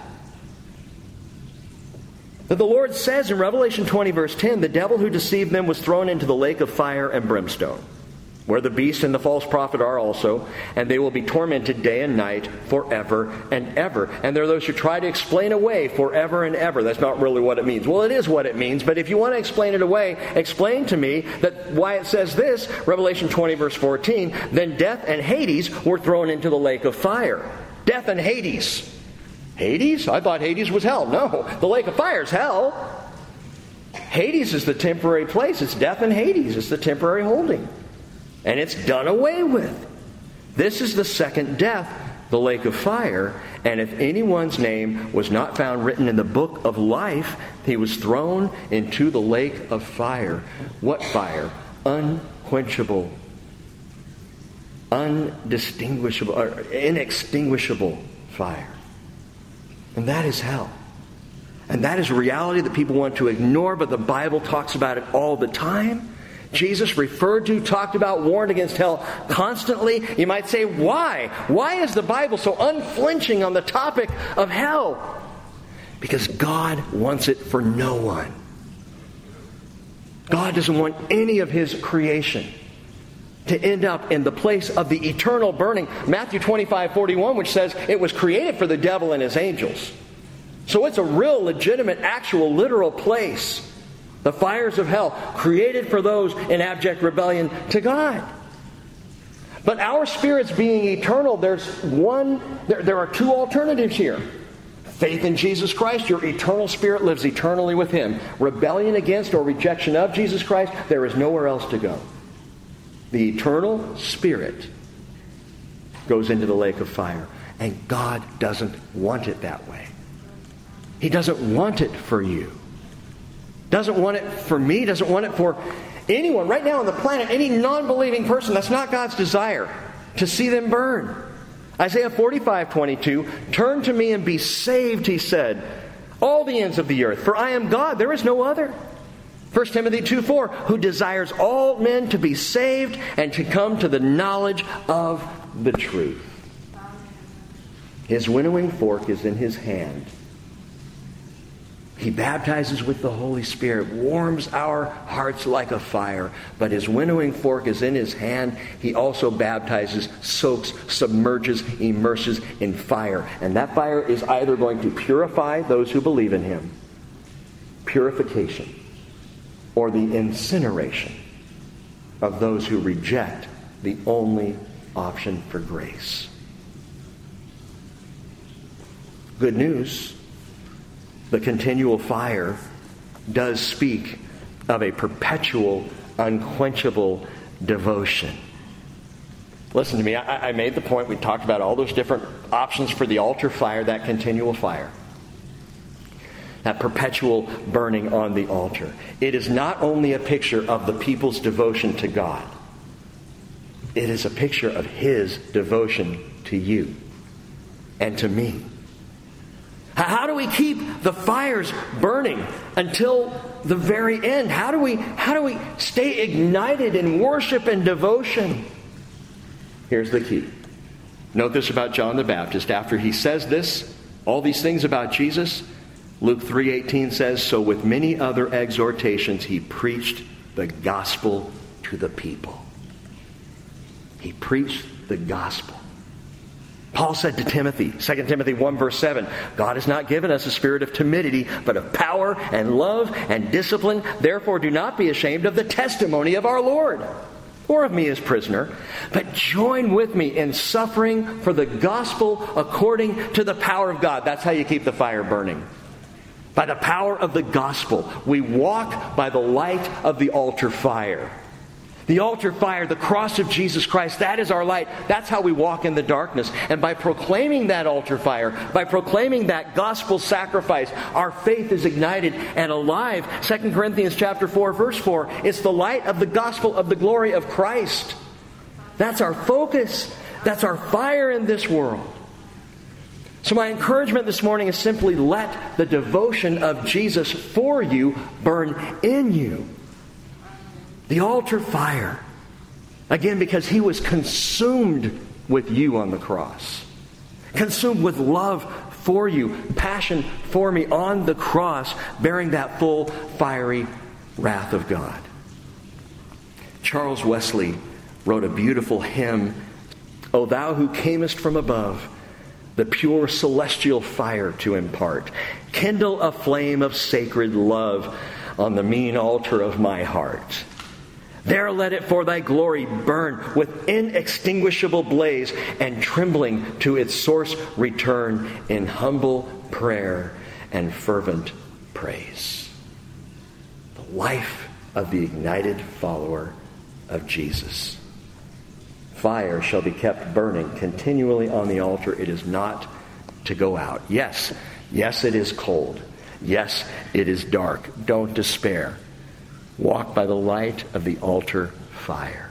The Lord says in Revelation 20, verse 10, the devil who deceived them was thrown into the lake of fire and brimstone, where the beast and the false prophet are also, and they will be tormented day and night forever and ever. And there are those who try to explain away forever and ever. That's not really what it means. Well, it is what it means, but if you want to explain it away, explain to me that why it says this, Revelation 20, verse 14, then death and Hades were thrown into the lake of fire. Death and Hades. Hades? I thought Hades was hell. No, the lake of fire is hell. Hades is the temporary place. It's death and Hades. It's the temporary holding. And it's done away with. This is the second death, the lake of fire. And if anyone's name was not found written in the book of life, he was thrown into the lake of fire. What fire? Unquenchable, undistinguishable, or inextinguishable fire. And that is hell. And that is a reality that people want to ignore, but the Bible talks about it all the time. Jesus referred to, talked about, warned against hell constantly. You might say, why? Why is the Bible so unflinching on the topic of hell? Because God wants it for no one. God doesn't want any of His creation to end up in the place of the eternal burning. Matthew 25:41, which says it was created for the devil and his angels. So it's a real, legitimate, actual, literal place. The fires of hell, created for those in abject rebellion to God. But our spirits being eternal, there are two alternatives here. Faith in Jesus Christ, your eternal spirit lives eternally with Him. Rebellion against or rejection of Jesus Christ, there is nowhere else to go. The eternal spirit goes into the lake of fire. And God doesn't want it that way. He doesn't want it for you. Doesn't want it for me. Doesn't want it for anyone right now on the planet. Any non-believing person. That's not God's desire, to see them burn. Isaiah 45:22, turn to me and be saved, he said, all the ends of the earth, for I am God, there is no other. 1 Timothy 2:4, who desires all men to be saved and to come to the knowledge of the truth. His winnowing fork is in his hand. He baptizes with the Holy Spirit, warms our hearts like a fire, but his winnowing fork is in his hand. He also baptizes, soaks, submerges, immerses in fire. And that fire is either going to purify those who believe in him, purification, or the incineration of those who reject the only option for grace. Good news. The continual fire does speak of a perpetual, unquenchable devotion. Listen to me, I made the point, we talked about all those different options for the altar fire, that continual fire. That perpetual burning on the altar. It is not only a picture of the people's devotion to God. It is a picture of his devotion to you and to me. How do we keep the fires burning until the very end? How do we stay ignited in worship and devotion? Here's the key. Note this about John the Baptist. After he says this, all these things about Jesus, Luke 3:18 says, so with many other exhortations he preached the gospel to the people. He preached the gospel. Paul said to Timothy, 2 Timothy 1 verse 7, God has not given us a spirit of timidity, but of power and love and discipline. Therefore do not be ashamed of the testimony of our Lord, or of me as prisoner, but join with me in suffering for the gospel according to the power of God. That's how you keep the fire burning. By the power of the gospel. We walk by the light of the altar fire. The altar fire, the cross of Jesus Christ, that is our light. That's how we walk in the darkness. And by proclaiming that altar fire, by proclaiming that gospel sacrifice, our faith is ignited and alive. 2 Corinthians chapter 4, verse 4, it's the light of the gospel of the glory of Christ. That's our focus. That's our fire in this world. So my encouragement this morning is simply let the devotion of Jesus for you burn in you. The altar fire. Again, because he was consumed with you on the cross. Consumed with love for you. Passion for me on the cross. Bearing that full, fiery wrath of God. Charles Wesley wrote a beautiful hymn. O thou who camest from above, the pure celestial fire to impart. Kindle a flame of sacred love on the mean altar of my heart. There let it for thy glory burn with inextinguishable blaze, and trembling to its source return in humble prayer and fervent praise. The life of the ignited follower of Jesus. Fire shall be kept burning continually on the altar. It is not to go out. Yes, it is cold. Yes, it is dark. Don't despair. Walk by the light of the altar fire.